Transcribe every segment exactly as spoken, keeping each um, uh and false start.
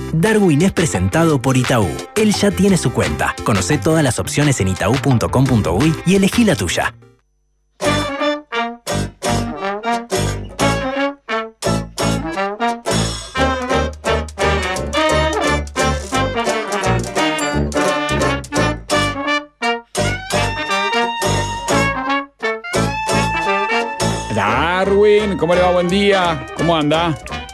Darwin es presentado por Itaú. Él ya tiene su cuenta. Conocé todas las opciones en itaú punto com punto uy y elegí la tuya. Darwin, ¿cómo le va? Buen día. ¿Cómo anda?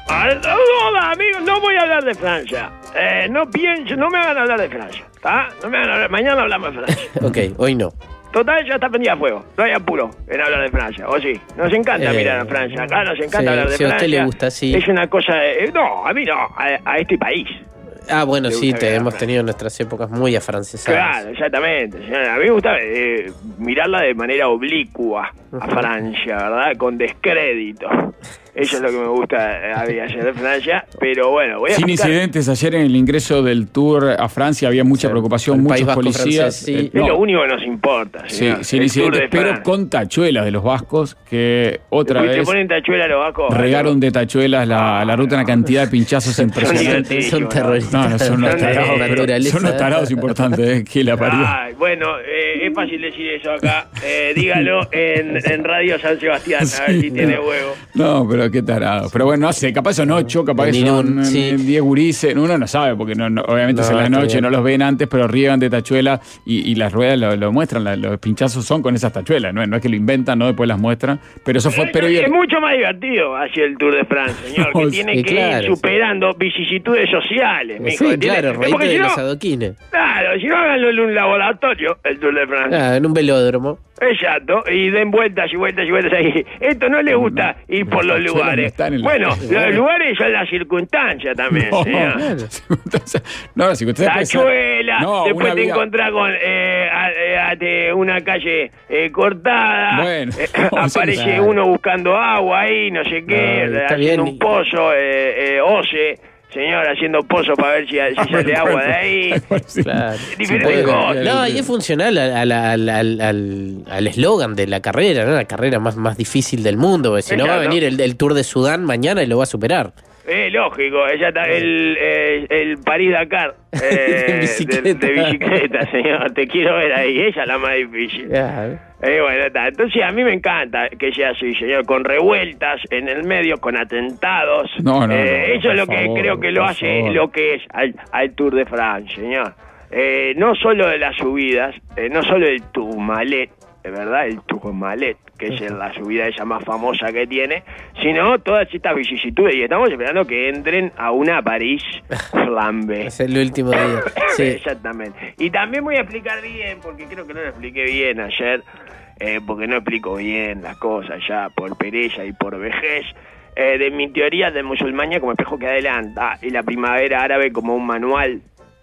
Hola, amigos. No voy a hablar de Francia. Eh, no pienso, no me hagan hablar de Francia. ¿Está? No me hagan hablar. Mañana hablamos de Francia. Ok, hoy no. Total, ya está prendida a fuego. No hay apuro en hablar de Francia. ¿O sí? Nos encanta Eh, mirar a Francia. Acá nos encanta sí, hablar de si a Francia. usted le gusta, sí. Es una cosa... de- eh, no, a mí no. A, a este país. Ah, bueno, Le sí, gusta te, mirar a hemos Francia. tenido nuestras épocas muy afrancesadas. Claro, exactamente. señora. A mí me gusta eh, mirarla de manera oblicua a Francia, ¿verdad? Con descrédito. Eso es lo que me gusta eh, a mí ayer de Francia. Pero bueno, voy a Sin explicar- incidentes, ayer en el ingreso del tour a Francia había mucha Sí, preocupación, el muchos País Vasco policías. francés, sí. eh, Es no, lo único que nos importa, sí, señor. sin El Tour incidentes, de pero Francia. con tachuelas de los vascos que otra ¿Te vez ponen tachuela los vascos? regaron de tachuelas la, la ruta, una cantidad de pinchazos impresionantes. divertidos. Son terroristas. No, no, son unos Son de tarados, pero naturaleza. son unos tarados importantes, eh, que la parió. Ay, bueno, eh, es fácil decir eso acá. Eh, dígalo en, en Radio San Sebastián, a ver Sí, si no. tiene huevo. No, pero qué tarado. Pero bueno, no sé, capaz son ocho, capaz que Ni son un- sí. eh, diez gurises. Uno no sabe, porque no, no- obviamente No, es en la está noche, bien. no los ven antes, pero riegan de tachuela y, y las ruedas lo, lo muestran. la- los pinchazos son con esas tachuelas, ¿no? No es que lo inventan, no después las muestran. Pero eso fue. Pero es mucho más divertido así el Tour de Francia, señor, que No, tiene sí, que claro, ir superando vicisitudes sociales. mijo, Sí, ¿entiende? claro, Es reíte porque de si no, los adoquines. claro, si no háganlo en un laboratorio, el Tour de Francia. Ah, en un velódromo. Exacto, y den vueltas y vueltas y vueltas ahí. Esto no le gusta ir por los tachuelas no lugares. están en la- Bueno, los lugares son las circunstancias también, No, señor. no, si usted puede ser- Tachuela, No, después una te vía- encontrás con eh, a- eh, a- de una calle eh, cortada, Bueno, eh, no, aparece sí, uno buscando agua ahí, no sé qué, No, está haciendo bien. un pozo, eh, eh, Ose, señor, haciendo pozo para ver si, si sale agua de ahí. Sí. Claro. Diferentes Sí, cosas. No, y es funcional al al- al- al- al- al eslogan de la carrera, ¿no? La carrera más, más difícil del mundo. Porque si no va a Exacto. venir el, el Tour de Sudán mañana y lo va a superar. Eh, lógico, ella está el, eh, el París-Dakar eh, De bicicleta. De, de bicicleta, señor. Te quiero ver ahí, ella es la más difícil. Eh, bueno, está. Entonces a mí me encanta que sea así, señor, con revueltas en el medio, con atentados. No, no, Eh, no, eso es lo por que favor, creo que lo por hace favor. lo que es al, al Tour de France, señor. Eh, no solo de las subidas, eh, no solo el Tourmalet, de verdad, el Tourmalet, que es la subida esa más famosa que tiene, sino todas estas vicisitudes, y estamos esperando que entren a una París flambe. Es el último día. Sí. Exactamente. Y también voy a explicar bien, porque creo que no lo expliqué bien ayer, eh, porque no explico bien las cosas ya por pereza y por vejez, eh, de mi teoría de musulmaña como espejo que adelanta y la primavera árabe como un manual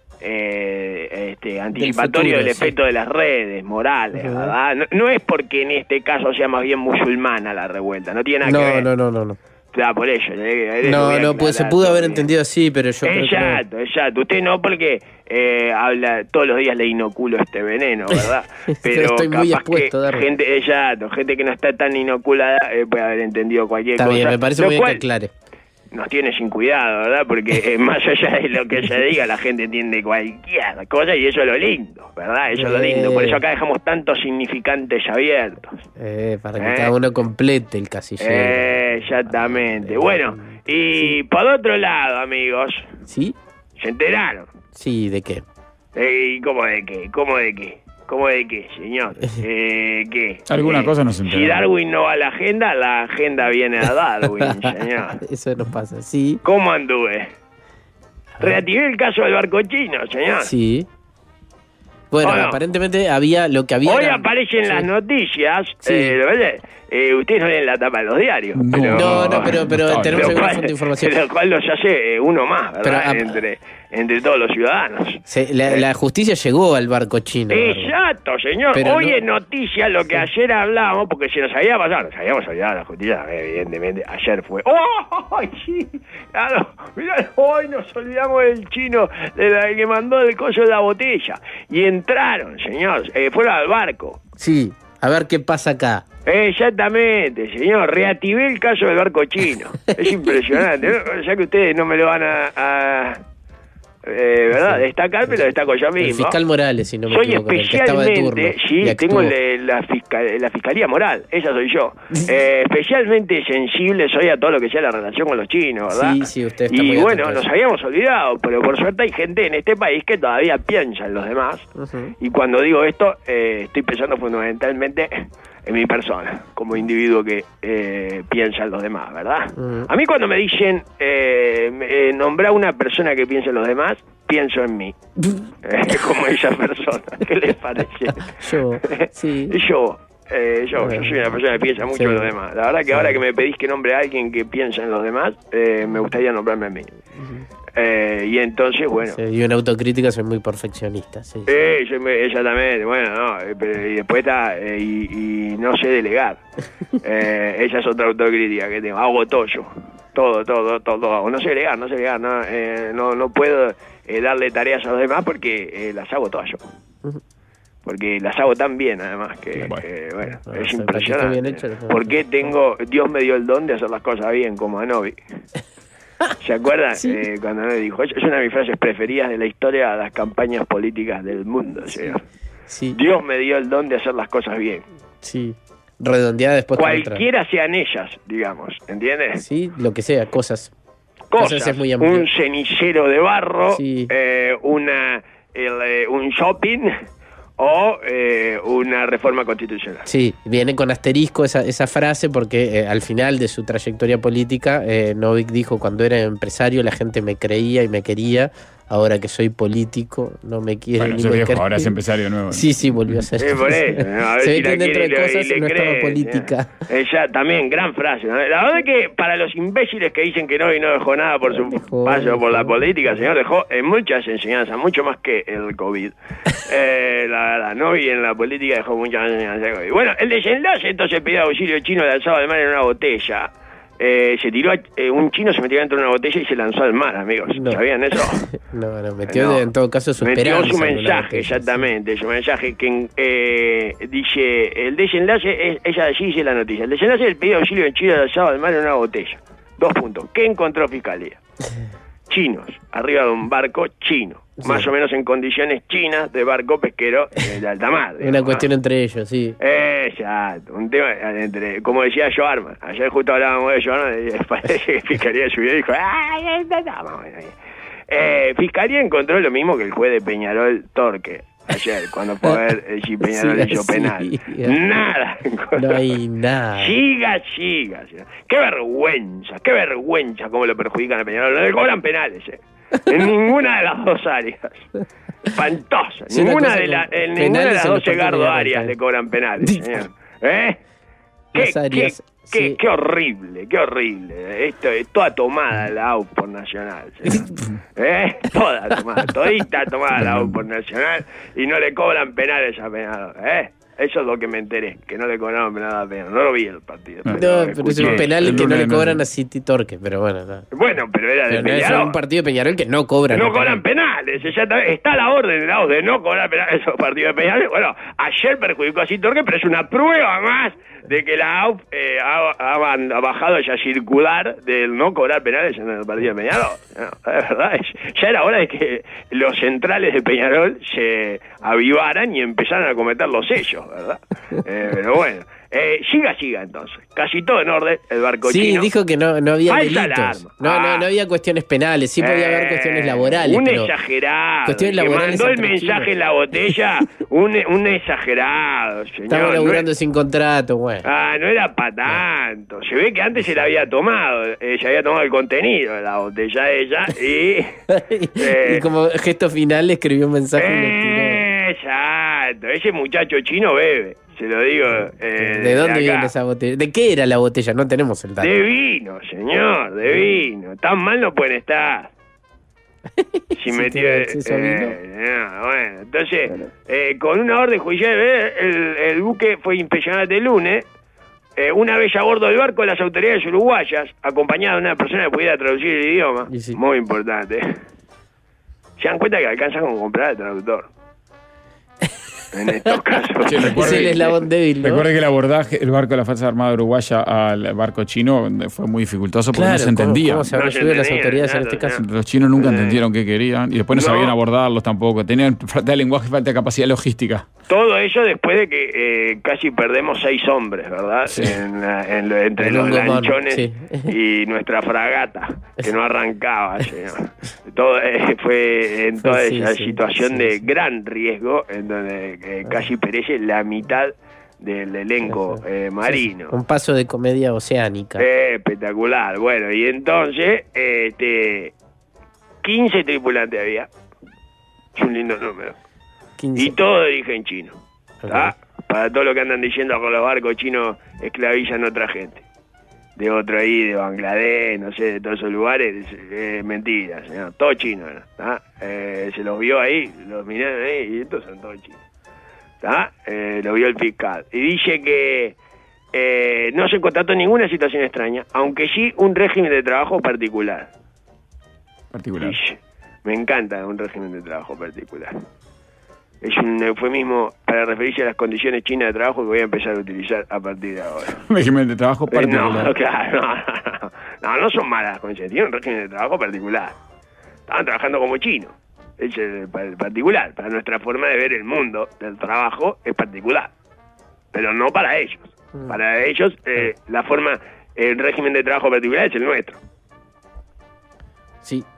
eh, este, anticipatorio futuro, del sí. efecto de las redes morales, Ujú. ¿verdad? No, no es porque en este caso sea más bien musulmana la revuelta, no tiene nada que No, ver. no, no, no, no. O sea, por eso. eh, eh, lo No, voy a no, pues se aclarar pudo haber todavía. entendido así, pero yo creo que no. Exacto, exacto. Usted no, porque eh, habla todos los días le inoculo este veneno, ¿verdad? Pero estoy muy capaz expuesto, que Darwin. gente, exacto, gente que no está tan inoculada eh, puede haber entendido cualquier Está cosa. bien, me parece lo muy bien cual que aclare. nos tiene sin cuidado, ¿verdad? Porque eh, más allá de lo que se diga, la gente entiende cualquier cosa y eso es lo lindo, ¿verdad? Eso es lo lindo. Por eso acá dejamos tantos significantes abiertos. Eh, para que Eh. cada uno complete el casillero. Eh, exactamente. Bueno, y por otro lado, amigos, ¿Sí? ¿se enteraron? Sí, ¿de qué? Eh, ¿y ¿Cómo de qué? ¿Cómo de qué? ¿Cómo de qué, señor? Eh, ¿Qué? Alguna Eh, cosa no se Si entera. Darwin no va a la agenda, la agenda viene a Darwin, señor. Eso no pasa, sí. ¿Cómo anduve? Reactivé el caso del barco chino, señor. Sí. Bueno, Bueno. aparentemente había lo que había. Hoy era- aparecen sí. las noticias, Sí. eh, ¿verdad? Eh, ustedes no leen la tapa de los diarios. No. pero- No, no, pero, pero No, tenemos lo alguna cual, fuente de información. lo cual los hace eh, uno más, ¿verdad? Pero, ah, entre, entre todos los ciudadanos. Se- la, la justicia llegó al barco chino. Exacto, señor. Pero Hoy no- es noticia lo que ayer hablábamos, porque se nos había pasado, nos habíamos olvidado de la justicia, evidentemente, ayer fue. ¡Oh! ¡Ay, sí! Claro, mirá, hoy nos olvidamos del chino, de la que mandó el coso de la botella. Y entraron, señor, eh, fueron al barco. Sí, a ver qué pasa acá. Exactamente, señor. Reactivé el caso del barco chino. Es impresionante. ¿No? Ya que ustedes no me lo van a, a, eh, ¿verdad? Destacar, pero destaco yo mismo. El fiscal Morales, si no me soy equivoco, el que estaba de turno. especialmente, sí, tengo el, la, fiscal, la fiscalía moral, esa soy yo. Eh, especialmente sensible soy a todo lo que sea la relación con los chinos, ¿verdad? Sí, sí, usted está y muy bueno, atento a nos eso. habíamos olvidado, pero por suerte hay gente en este país que todavía piensa en los demás. Uh-huh. Y cuando digo esto, eh, estoy pensando fundamentalmente en mi persona, como individuo que eh, piensa en los demás, ¿verdad? Uh-huh. A mí cuando me dicen eh, eh, nombrar una persona que piensa en los demás, pienso en mí, eh, como esa persona. ¿Qué les parece? Yo, sí. Yo, eh, yo, yo soy una persona que piensa mucho Sí. en los demás. La verdad que Sí. ahora que me pedís que nombre a alguien que piensa en los demás, eh, me gustaría nombrarme a mí. Eh, y entonces, bueno... Sí, y una autocrítica, soy muy perfeccionista, sí. Eh, yo me- exactamente, bueno, no, eh, pero, y después está, eh, y, y no sé delegar. Eh, esa es otra autocrítica que tengo, hago todo yo, todo, todo, todo, todo hago. No sé delegar, no sé delegar, no, eh, no, no puedo eh, darle tareas a los demás porque eh, las hago todas yo. Porque las hago tan bien, además, que, Bueno. que, bueno, No, es sí, impresionante. bien hecho, no. Porque tengo, Dios me dio el don de hacer las cosas bien, como a Novi. ¿Se acuerdan? Sí. Eh, cuando me dijo, es una de mis frases preferidas de la historia de las campañas políticas del mundo, señor. Sí, Dios me dio el don de hacer las cosas bien. sí. Redondeada después con otra. Cualquiera sean ellas, digamos, ¿entiendes? Sí, lo que sea, cosas. Cosas, Cosas es muy amplio. un cenicero de barro, Sí. eh, una, el, eh, un shopping o eh, una reforma constitucional. Sí, viene con asterisco esa, esa frase porque eh, al final de su trayectoria política, eh, Novik dijo, cuando era empresario la gente me creía y me quería, ahora que soy político no me quiere Bueno, ni ese me viejo cree. ahora es empresario nuevo. Sí, sí, volvió a ser. Sí, por eso, ¿no? A ver Se si ve la que dentro quiere de y le- cosas y le no cree, estaba política. ¿sí? Ella también, gran frase, ¿no? La verdad es que para los imbéciles que dicen que no y no dejó nada por su Dejó, paso por la dejó. política, el señor dejó en muchas enseñanzas, mucho más que el COVID. eh, la verdad, no, y en la política dejó muchas enseñanzas del COVID. Bueno, el desenlace entonces pidió auxilio chino lanzado al mar en una botella. Eh, se tiró, a- eh, un chino se metió dentro de una botella y se lanzó al mar, amigos. No. ¿Sabían eso? No, no, metió No. de- en todo caso su Metió esperanza. su en la mensaje, botella, exactamente, su mensaje que eh, dice, el desenlace, es, ella allí dice la noticia, el desenlace del pedido de auxilio en Chile lanzado al mar en una botella. Dos puntos. ¿Qué encontró Fiscalía? Chinos, arriba de un barco chino, Sí. más o menos en condiciones chinas de barco pesquero eh, de alta mar. sí. digamos, Una ¿no? cuestión entre ellos, sí. Exacto, un tema entre, como decía Joarman, ayer justo hablábamos de Joarman y parece que Fiscalía subió y dijo, ¡ay, no, no, vamos, ahí". Eh, Fiscalía encontró lo mismo que el juez de Peñarol Torque ayer, cuando fue a ver eh, si Peñarol Sí, hizo sí. penal. Nada encontró. No hay nada. Siga, siga, siga. Qué vergüenza, qué vergüenza cómo lo perjudican a Peñarol. No le cobran penales, eh. En ninguna de las dos áreas. Espantosa. Sí, una Ninguna cosa de, la, como en penales ninguna de las en los dos Edgardo partidos de Arias Peñarol. le cobran penales, señor. ¿Eh? ¿Qué, Las qué, áreas, qué, sí. qué horrible, qué horrible. Esto es toda tomada la A U por Nacional, señor. ¿Eh? Toda tomada, todita tomada la A U por Nacional y no le cobran penales a Peñarol, ¿eh? Eso es lo que me enteré, que no le cobraron penales a Peñarol. No lo vi el partido. No, No, pero es escuché. un penal el que no lunes le no cobran sé. a City Torque, pero bueno. No. Bueno, pero era de Pero no es Peñarol. un partido de Peñarol que no cobra. No cobran penales, exactamente. Está la orden de la A U de no cobrar penales esos partidos de Peñarol. Bueno, ayer perjudicó a Citorque, pero es una prueba más de que la A U eh, ha, ha ban- ha bajado esa circular del no cobrar penales en el partido de Peñarol. No, es verdad, es- ya era hora de que los centrales de Peñarol se avivaran y empezaran a cometer los sellos, ¿verdad? Eh, pero bueno, eh, siga, siga entonces. Casi todo en orden, el barco Sí, chino. dijo que no, no había Falsa delitos. alarma. No, Ah. no, no había cuestiones penales. Sí podía haber Eh, cuestiones laborales. Un pero exagerado. cuestiones que laborales mandó el entre mensaje chinos. en la botella, un, un exagerado, señor. Estamos No laburando es- sin contrato, bueno. ah, no era para tanto. Se ve que antes se la había tomado. Eh, se había tomado el contenido de la botella ella y... eh, y como gesto final le escribió un mensaje y le tiró. Exacto. Ese muchacho chino bebe, se lo digo. eh, ¿De dónde acá. viene esa botella? ¿De qué era la botella? No tenemos el dato. De vino, señor, de vino. Tan mal no pueden estar. Si Si metió, tiene acceso a vino. eh, no, bueno, entonces, eh, con una orden judicial, eh, el, el buque fue inspeccionado este lunes. Eh, una vez a bordo del barco, las autoridades uruguayas, acompañadas de una persona que pudiera traducir el idioma, Y sí. muy importante, se dan cuenta que alcanzan con comprar el traductor. en estos casos. Che, Es recuerde- el eslabón débil, ¿no? Recuerde que el abordaje, el barco de la Fuerza Armada Uruguaya al barco chino fue muy dificultoso porque Claro, no se ¿cómo- entendía. cómo se habrán No se subido las entendía, autoridades en claro, este caso? claro. Los chinos nunca Eh. entendieron qué querían y después no, No. sabían abordarlos tampoco. Tenían falta de lenguaje y falta de capacidad logística. Todo ello después de que eh, casi perdemos seis hombres, ¿verdad? Sí. En la- en lo- entre En los un gomón, lanchones sí. y nuestra fragata, que no arrancaba. señor. Todo eh, fue en toda Sí, esa sí, situación sí, de sí. gran riesgo, en donde eh, casi perece la mitad del elenco eh, marino. Un paso de comedia oceánica. Eh, espectacular. Bueno, y entonces, este, quince tripulantes había. Es un lindo número. quince. Y todo de origen chino. ¿Tá? Ok. Para todo lo que andan diciendo con los barcos chinos esclavizan a otra gente. De otro ahí, de Bangladesh, no sé, de todos esos lugares, eh, mentira, señor. Todo chino, ¿no? ¿Tá? Eh, se los vio ahí, los miraron ahí, y estos son todos chinos. ¿Tá? Eh, lo vio el fiscal. Y dice que eh, no se constató ninguna situación extraña, aunque sí un régimen de trabajo particular. Particular. Dice, me encanta un régimen de trabajo particular. Es un eufemismo para referirse a las condiciones chinas de trabajo que voy a empezar a utilizar a partir de ahora. Régimen de trabajo Eh, particular. no, claro, no, no, no, no son malas las condiciones, tienen un régimen de trabajo particular. Estaban trabajando como chinos, es el, el particular. Para nuestra forma de ver el mundo del trabajo es particular, pero no para ellos. Mm. Para ellos, eh, la forma, el régimen de trabajo particular es el nuestro. Sí.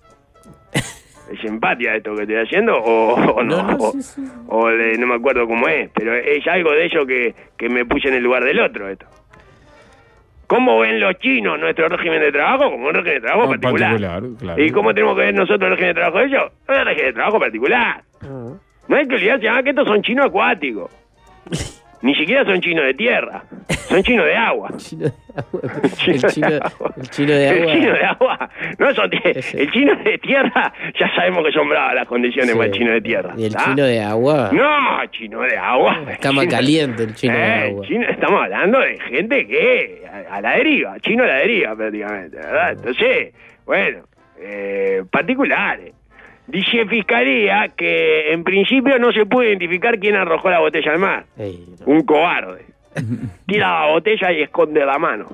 ¿Es empatia esto que estoy haciendo o, o no? No, no, o, sí, sí. o le- no me acuerdo cómo es, pero es algo de ello que, que me puse en el lugar del otro esto. ¿Cómo ven los chinos nuestro régimen de trabajo? Como un régimen de trabajo Ah, particular. particular, claro. ¿Y cómo tenemos que ver nosotros el régimen de trabajo de ellos? Es un régimen de trabajo particular. Mm. No hay que olvidarse ah, que estos son chinos acuáticos. Ni siquiera son chinos de tierra, son chinos de agua. Chino de agua. Chino El de chino, agua. el chino de agua. El chino de agua. No son tie- Ese. el chino de tierra, ya sabemos que son bravas las condiciones Sí. para el chino de tierra. Y el ¿tá? chino de agua. No, chino de agua. Cama Chino- caliente el chino de Eh, agua. chino- estamos hablando de gente que a, a la deriva, chino a la deriva prácticamente, ¿verdad? Entonces, bueno, eh, particulares. Dice Fiscalía que en principio no se puede identificar quién arrojó la botella al mar. Ey, no. Un cobarde. Tira la botella y esconde la mano.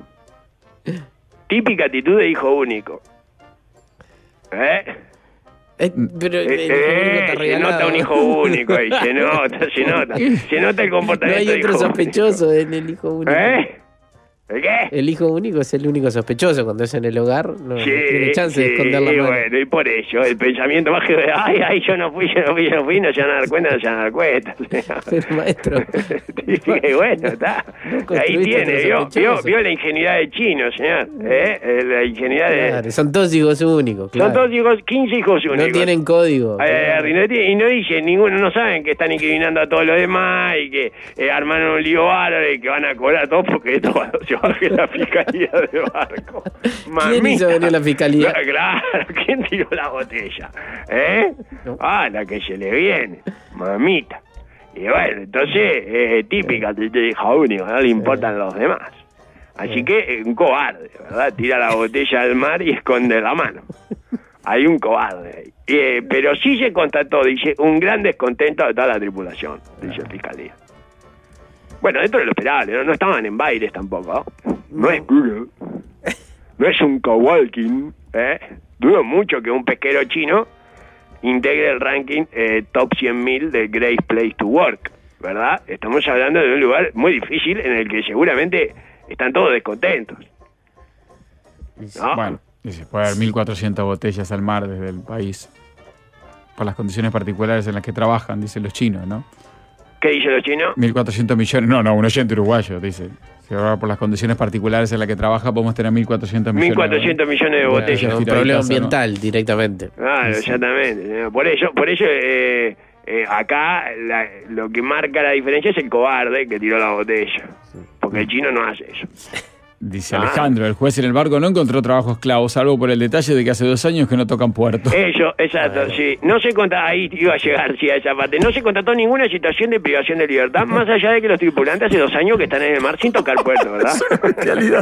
Típica actitud de hijo único. ¿Eh? Eh, pero el Eh, hijo único eh, está se regalado. nota un hijo único ahí, se nota, se nota. Se nota el No comportamiento hay del otro hijo sospechoso en el hijo único. único. ¿Eh? ¿El qué? El hijo único es el único sospechoso. Cuando es en el hogar, no, no tiene chance de sí, esconder la y mano. bueno, y por ello, el pensamiento mágico de, ay, ay, yo no fui, yo no fui, yo no fui, no se van a dar cuenta, no se van a dar cuenta. Pero maestro. Y bueno, está. No Ahí construiste tiene, otro vio, sospechoso. vio, vio la ingenuidad del chino, señor. ¿Eh? Eh, La ingenuidad de... Claro, son todos hijos únicos. Claro. Son todos hijos, quince hijos únicos. No tienen código. Ay, ay, ay, no tiene- y no dicen, ninguno, no saben que están incriminando a todos los demás y que eh, armaron un lío bárbaro y que van a cobrar todo porque esto cuando se baje la fiscalía de barco. ¿Quién hizo venir la fiscalía? Claro, claro, ¿quién tiró la botella? ¿Eh? No. Ah, la que se le viene, mamita. Y bueno, entonces, eh, típica de de hija única, no le importan los demás. Así que, eh, un cobarde, ¿verdad? Tira la botella al mar y esconde la mano. Hay un cobarde ahí. Eh, pero sí se constató, dice, un gran descontento de toda la tripulación, dice la fiscalía. Bueno, dentro de lo esperable, ¿no? No estaban en bailes tampoco. ¿no? No es Google. No es un coworking, ¿eh? Dudo mucho que un pesquero chino integre el ranking eh, top cien mil del Great Place to Work, ¿verdad? Estamos hablando de un lugar muy difícil en el que seguramente están todos descontentos. ¿no? Bueno, dice, puede haber mil cuatrocientas botellas al mar desde el país. Por las condiciones particulares en las que trabajan, dicen los chinos, ¿no? ¿Qué dicen los chinos? mil cuatrocientos millones, no, no, un oyente uruguayo, dice. Si ahora por las condiciones particulares en las que trabaja podemos tener mil cuatrocientos millones. mil cuatrocientos millones de Bueno, botellas. un tiraditas, problema ¿no? ambiental directamente. Claro, exactamente. Por ello, por ello eh, eh, acá la- lo que marca la diferencia es el cobarde que tiró la botella. Porque el chino no hace eso. Dice Ah. Alejandro, el juez en el barco no encontró trabajo esclavo, salvo por el detalle de que hace dos años que no tocan puerto. Ello, exacto, sí. No se conta, ahí iba a llegar, sí, a esa parte. No se constató ninguna situación de privación de libertad, más allá de que los tripulantes hace dos años que están en el mar sin tocar puerto, ¿verdad? realidad.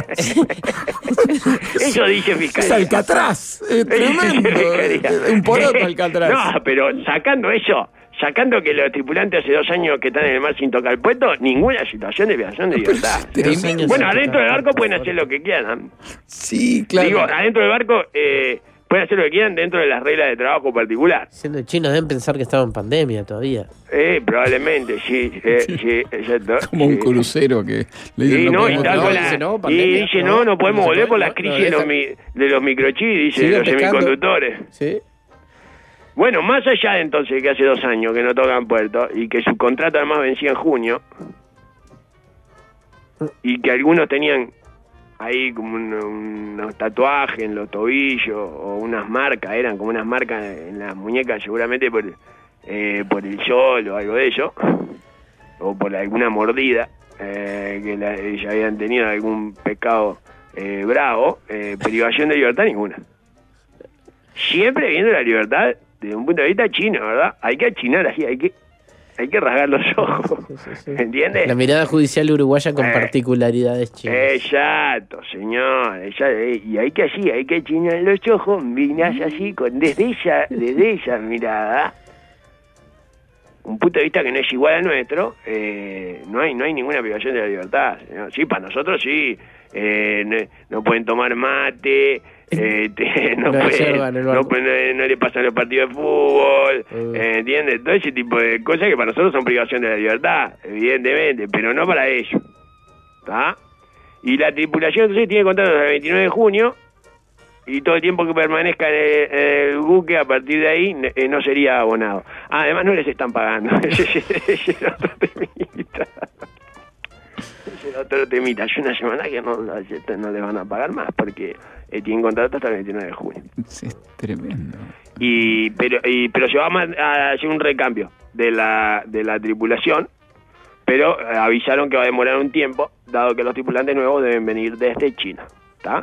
Eso dice Es Fiscalía. Alcatraz, es tremendo. Fiscalía. Un poroto Alcatraz. No, pero sacando eso, sacando que los tripulantes hace dos años que están en el mar sin tocar el puerto, ninguna situación de privación de libertad. Bueno, adentro del barco pueden hacer lo que quieran. Sí, claro. Digo, adentro del barco eh, pueden hacer lo que quieran dentro de las reglas de trabajo particular. Siendo chinos deben pensar que estamos en pandemia todavía. Eh, probablemente, sí, eh, sí, exacto. Como un sí. crucero que le Y dicen, no, y, podemos está trabajar. con la- dice, no, y pandemia, dice, no, no, no no podemos se volver puede, por las no, crisis no, de, los deja- mi- de los microchips, dice, de Sigue los pescando. semiconductores. Sí. Bueno, más allá de entonces que hace dos años que no tocan puerto y que su contrato además vencía en junio y que algunos tenían ahí como un- unos tatuajes en los tobillos o unas marcas, eran como unas marcas en las muñecas seguramente por, eh, por el sol o algo de ello, o por alguna mordida eh, que la, ellos habían tenido algún pecado eh, bravo, eh, privación de libertad ninguna. Siempre viendo la libertad desde un punto de vista chino, ¿verdad? Hay que achinar así, hay que hay que rasgar los ojos, Sí, sí, sí. ¿entiendes? La mirada judicial uruguaya con Eh, particularidades chinas. Exacto, señor. Esa- eh, y hay que así, hay que achinar los ojos, mirás así, con, desde esa, desde esa mirada, un punto de vista que no es igual al nuestro, eh, no hay no hay ninguna privación de la libertad, señor. Sí, para nosotros sí, eh, no, no pueden tomar mate, eh, te- no, No hay pueden- yerba en el no, barco. pueden- no, no le pasan los partidos de fútbol, Uh. eh, ¿entiendes? Todo ese tipo de cosas que para nosotros son privación de la libertad, evidentemente, pero no para ellos. ¿Está? Y la tripulación entonces tiene contrato hasta el veintinueve de junio y todo el tiempo que permanezca en el, en el buque a partir de ahí eh, no sería abonado. Ah, además no les están pagando. Ese ese es otro temita. Ese es otro temita. Hay una semana que no, no les van a pagar más porque eh, tienen contrato hasta el veintinueve de junio. Sí, es tremendo. Y pero y, pero se va a, ma- a hacer un recambio de la de la tripulación, pero eh, avisaron que va a demorar un tiempo, dado que los tripulantes nuevos deben venir desde China, ¿está?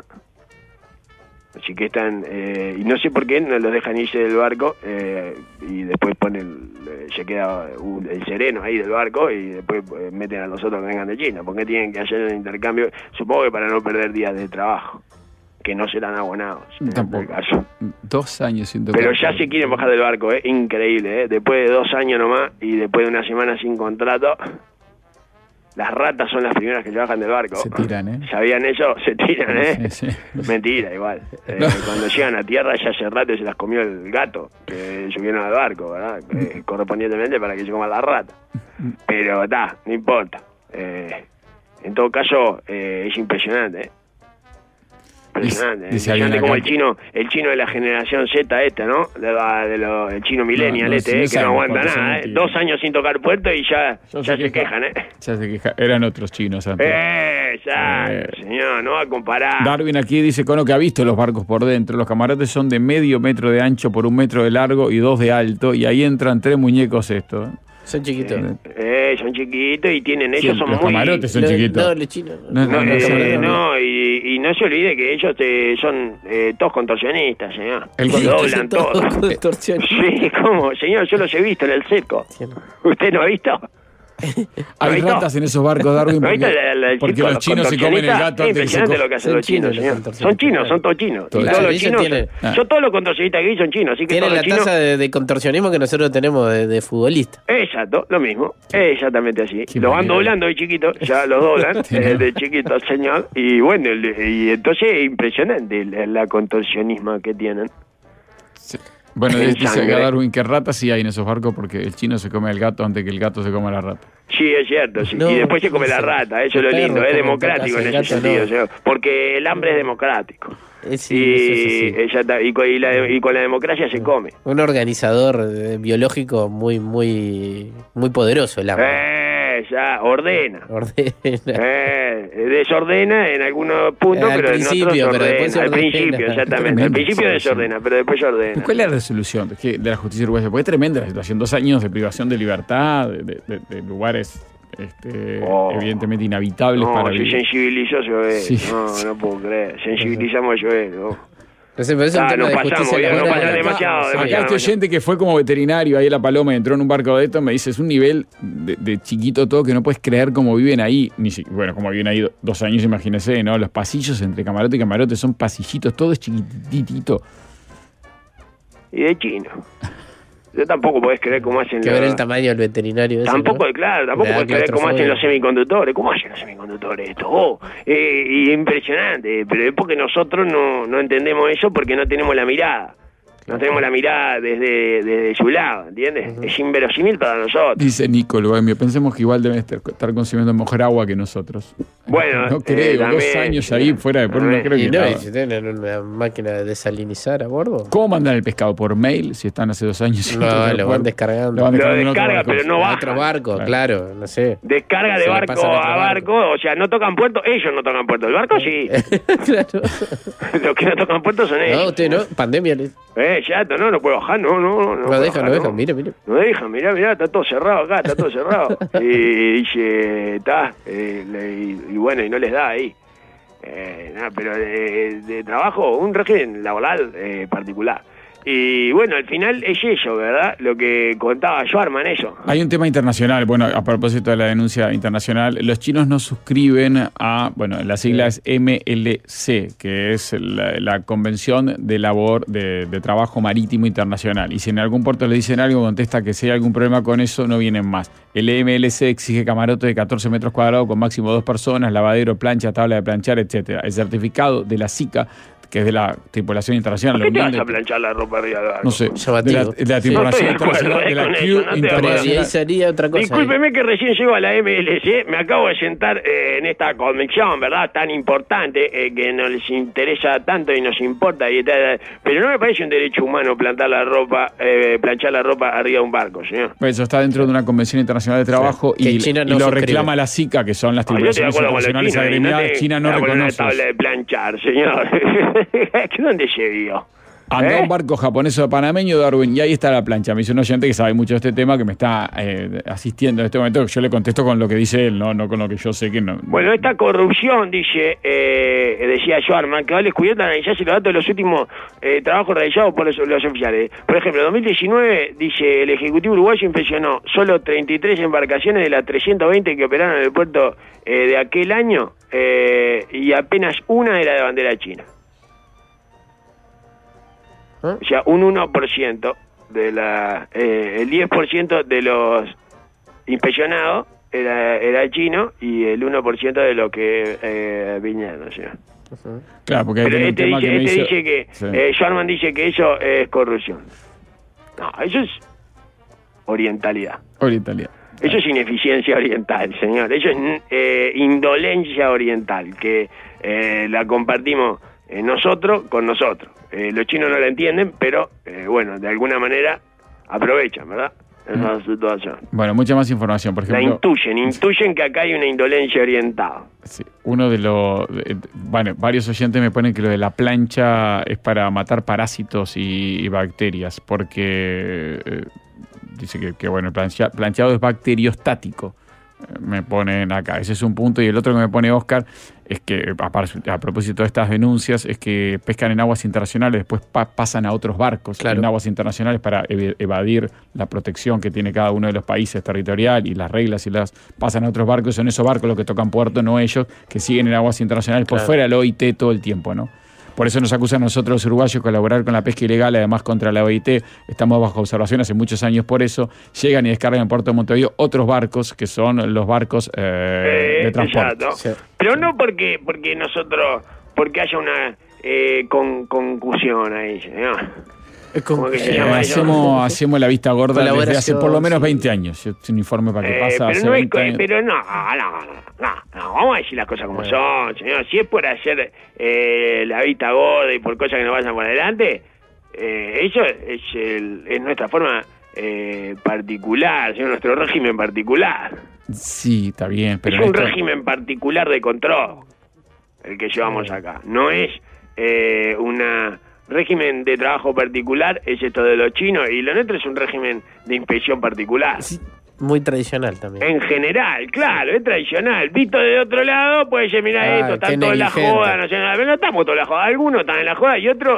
Así que están eh, y no sé por qué no los dejan irse del barco eh, y después ponen eh, se queda un- el sereno ahí del barco y después eh, meten a los otros que vengan de China. ¿Por qué tienen que hacer el intercambio? Supongo que para no perder días de trabajo, que no serán abonados en Tampoco. este caso. Dos años sin tocar. Pero ya se quieren bajar del barco, ¿eh? Increíble, ¿eh? Después de dos años nomás y después de una semana sin contrato, las ratas son las primeras que se bajan del barco. Se tiran, ¿eh? ¿Sabían eso? Se tiran, ¿eh? Sí, sí. Mentira, igual. Eh, No. Cuando llegan a tierra ya hace rato se las comió el gato que subieron al barco, ¿verdad? Eh, correspondientemente para que se coman la rata. Pero está, no importa. Eh, en todo caso, eh, es impresionante, ¿eh? Impresionante, Dice- dice impresionante alguien como acá el chino, el chino de la generación Z esta, ¿no? De, la- de lo- el chino millennial No, no, este, sí, no eh, que no sabemos aguanta cuántos nada, años ¿eh? tiene. Dos años sin tocar puerto y ya, Ya ya se se queja. quejan, ¿eh? Ya se queja. Eran otros chinos antes. Eh, exacto, Eh. señor, no va a comparar. Darwin aquí dice, Cono, que ha visto los barcos por dentro. Los camarotes son de medio metro de ancho por un metro de largo y dos de alto. Y ahí entran tres muñecos estos. Son chiquitos. Eh, son chiquitos y tienen, Sí, ellos son los muy... camarotes son No, chiquitos. No, los chinos. No, No, no, eh, camarotes no. no, y, y no se olvide que ellos eh, son eh, todos contorsionistas, señor. El Se contor- doblan Todo todos. contorsión. Sí, ¿cómo? Señor, yo los he visto en el circo. ¿Usted no ha visto? Hay ¿Lo ha ratas visto? en esos barcos, Darwin, ¿No ha visto porque, el- el porque circo de los chinos se comen el contorsionistas? gato Es antes que se impresionante co- lo que hacen Son los chinos, chinos los señor. contorsionistas. Son chinos, son todos chinos. Todos Y todos los chinos. chinos, Ellos tienen- yo todos los contorsionistas que vi son chinos, así que Tienen todos la los chinos... tasa de, de contorsionismo que nosotros tenemos de, de futbolista. Exacto, lo mismo, exactamente así. Qué Lo van manera. doblando de chiquito, ya lo doblan, Sí, eh, ¿no? de chiquito al señor, y bueno, el- y entonces es impresionante la, la contorsionismo que tienen. Sí. Bueno, En dice sangre. acá Darwin que ratas sí hay en esos barcos porque el chino se come al gato antes que el gato se coma a la rata. Sí, es cierto, sí. No, y después se come la sí. rata, eso es El lo lindo, perro es come democrático en tacas, ese el gato sentido, no. señor, porque el hambre es democrático. Eh, sí, eso es y, así. ella está- y, con, y la- y con la democracia se come. Un organizador eh, biológico muy, muy, muy poderoso el hambre. Eh, ya, ordena. Ordena. Eh, desordena en algunos puntos, Eh, al pero en principio, otros pero ordena. después se Al ordena. principio, exactamente. Al Tremendo, principio sí, desordena, sí. pero después ordena. ¿Cuál es la resolución de, que- de la justicia uruguaya? Porque es tremenda la situación. Dos años de privación de libertad, de, de- de- de lugares este, Oh. evidentemente inhabitables No, para se vivir. sensibilizó Joel. Sí. No, no puedo creer. Sensibilizamos a Joel. ¿no? No sé, pero es un Ah, tema nos de pasamos, justicia bien, nos laboral. pasan demasiado, Acá demasiado. este oyente que fue como veterinario ahí a La Paloma y entró en un barco de estos, me dice, es un nivel de, de chiquito todo que no puedes creer cómo viven ahí. Ni si- bueno, como viven ahí do- dos años, imagínese, ¿no? Los pasillos entre camarote y camarote son pasillitos, todo es chiquitito. Y de chino. Yo tampoco podés creer cómo hacen que los... ver el tamaño del veterinario ese, Tampoco, ¿no? claro, tampoco podés creer cómo hacen los semiconductores. ¿Cómo hacen los semiconductores esto? Oh, eh, y impresionante, pero es porque nosotros no, no entendemos eso porque no tenemos la mirada. No tenemos la mirada desde, desde su lado, ¿entiendes? Uh-huh. Es inverosímil para nosotros. Dice Nico Bohemio, pensemos que igual deben estar, estar consumiendo mejor agua que nosotros. Bueno, no creo, eh, también, dos años ahí fuera de puerto, no creo y que no, nada. ¿Y si tienen una máquina de desalinizar a bordo? ¿Cómo mandan el pescado? ¿Por mail? Si están hace dos años. No, lo van descargando. Lo, van descargando lo descarga, pero no baja. Otro barco, claro. claro, no sé. Descarga de barco a barco, barco, o sea, no tocan puerto, ellos no tocan puerto, el barco sí. Claro. Los que no tocan puerto son ellos. No, usted no, pandemia. Eh, ya, no, no puede bajar, no, no. No, no deja, no deja, mire, mire. No deja, mirá, mirá, está todo cerrado acá, está todo cerrado. Y dice, está, eh, y, y bueno, y no les da ahí. Eh, nada, pero de, de trabajo, un régimen laboral eh, particular. Y bueno, al final es eso, ¿verdad? Lo que contaba Schwarman, eso. Hay un tema internacional, bueno, a propósito de la denuncia internacional, los chinos no suscriben a, bueno, la sigla es M L C, que es la, la Convención de Labor de, de Trabajo Marítimo Internacional. Y si en algún puerto le dicen algo, contesta que si hay algún problema con eso, no vienen más. El M L C exige camarote de catorce metros cuadrados con máximo dos personas, lavadero, plancha, tabla de planchar, etcétera. El certificado de la S I C A, que es de la tripulación internacional. ¿Por qué te vas de... a planchar la ropa arriba del barco? No sé, de la, de la tripulación sí. internacional, no de la Crew no internacional. Sería otra cosa. Discúlpeme ahí. Que recién llego a la M L C, me acabo de sentar eh, en esta convención, ¿verdad? Tan importante, eh, que nos les interesa tanto y nos importa, y tal, pero no me parece un derecho humano plantar la ropa, eh, planchar la ropa arriba de un barco, señor. Pues eso está dentro de una convención internacional de trabajo sí. y, China y no lo suscribe. reclama la S I C A, que son las tripulaciones ah, internacionales agremiadas. No China no reconoce. Una tabla de planchar, señor. ¿Dónde se vio? Anda ¿Eh? un barco japonés o panameño, Darwin, y ahí está la plancha. Me dice un oyente que sabe mucho de este tema, que me está eh, asistiendo en este momento. Yo le contesto con lo que dice él, no, no con lo que yo sé que no. Bueno, esta corrupción, dice, eh, decía Schwarman, que va al descubierto analizarse los datos de los últimos eh, trabajos realizados por los, los oficiales. Por ejemplo, en dos mil diecinueve, dice, el Ejecutivo uruguayo inspeccionó solo treinta y tres embarcaciones de las trescientas veinte que operaron en el puerto eh, de aquel año, eh, y apenas una era de bandera china. O sea, un uno por ciento de la... Eh, el diez por ciento de los inspeccionados era, era chino y el uno por ciento de lo que eh, vinieron, ¿sí? Uh-huh. Claro, porque pero hay este, un tema dice, que me este hizo... dice que... Sí. Eh, Schwarman dice que eso es corrupción. No, eso es orientalidad. Orientalidad. Eso es ineficiencia oriental, señor. Eso es eh, indolencia oriental, que eh, la compartimos eh, nosotros con nosotros. Eh, los chinos no la entienden, pero eh, bueno, de alguna manera aprovechan, ¿verdad? Esa mm. situación. Bueno, mucha más información, por ejemplo. La intuyen, intuyen que acá hay una indolencia oriental. Sí, uno de los... Eh, bueno, varios oyentes me ponen que lo de la plancha es para matar parásitos y, y bacterias, porque eh, dice que, que bueno, el plancha, planchado es bacteriostático. Me ponen acá, ese es un punto. Y el otro que me pone Oscar es que, a, a propósito de estas denuncias, es que pescan en aguas internacionales, después pa pasan a otros barcos claro. en aguas internacionales para ev evadir la protección que tiene cada uno de los países territorial y las reglas, y las pasan a otros barcos. Son esos barcos los que tocan puerto, no ellos, que siguen en aguas internacionales por claro. fuera del O I T todo el tiempo, ¿no? Por eso nos acusan a nosotros los uruguayos colaborar con la pesca ilegal, además contra la O I T. Estamos bajo observación hace muchos años por eso. Llegan y descargan en Puerto de Montevideo otros barcos, que son los barcos eh, eh, de transporte. Sí. Pero no porque porque nosotros, porque haya una eh, con, concusión ahí, ¿no? ¿Cómo que se eh, llama hacemos, hacemos la vista gorda desde hace por lo menos veinte años. Es un informe para que eh, pasa pero hace no veinte es, años. Pero no, no, no, no, no, vamos a decir las cosas como eh. son, señor. Si es por hacer eh, la vista gorda y por cosas que no vayan por adelante, eh, eso es, el, es nuestra forma eh, particular, señor, nuestro régimen particular. Sí, está bien, pero... Es un esto... régimen particular de control el que llevamos acá. No es eh, una... régimen de trabajo particular, es esto de los chinos, y lo nuestro es un régimen de inspección particular. Sí, muy tradicional también. En general, claro, es tradicional. Visto de otro lado, puede ser, mirá ah, esto, están todos en la joda, no sé nada, pero no estamos todos en la joda. Algunos están en la joda y otros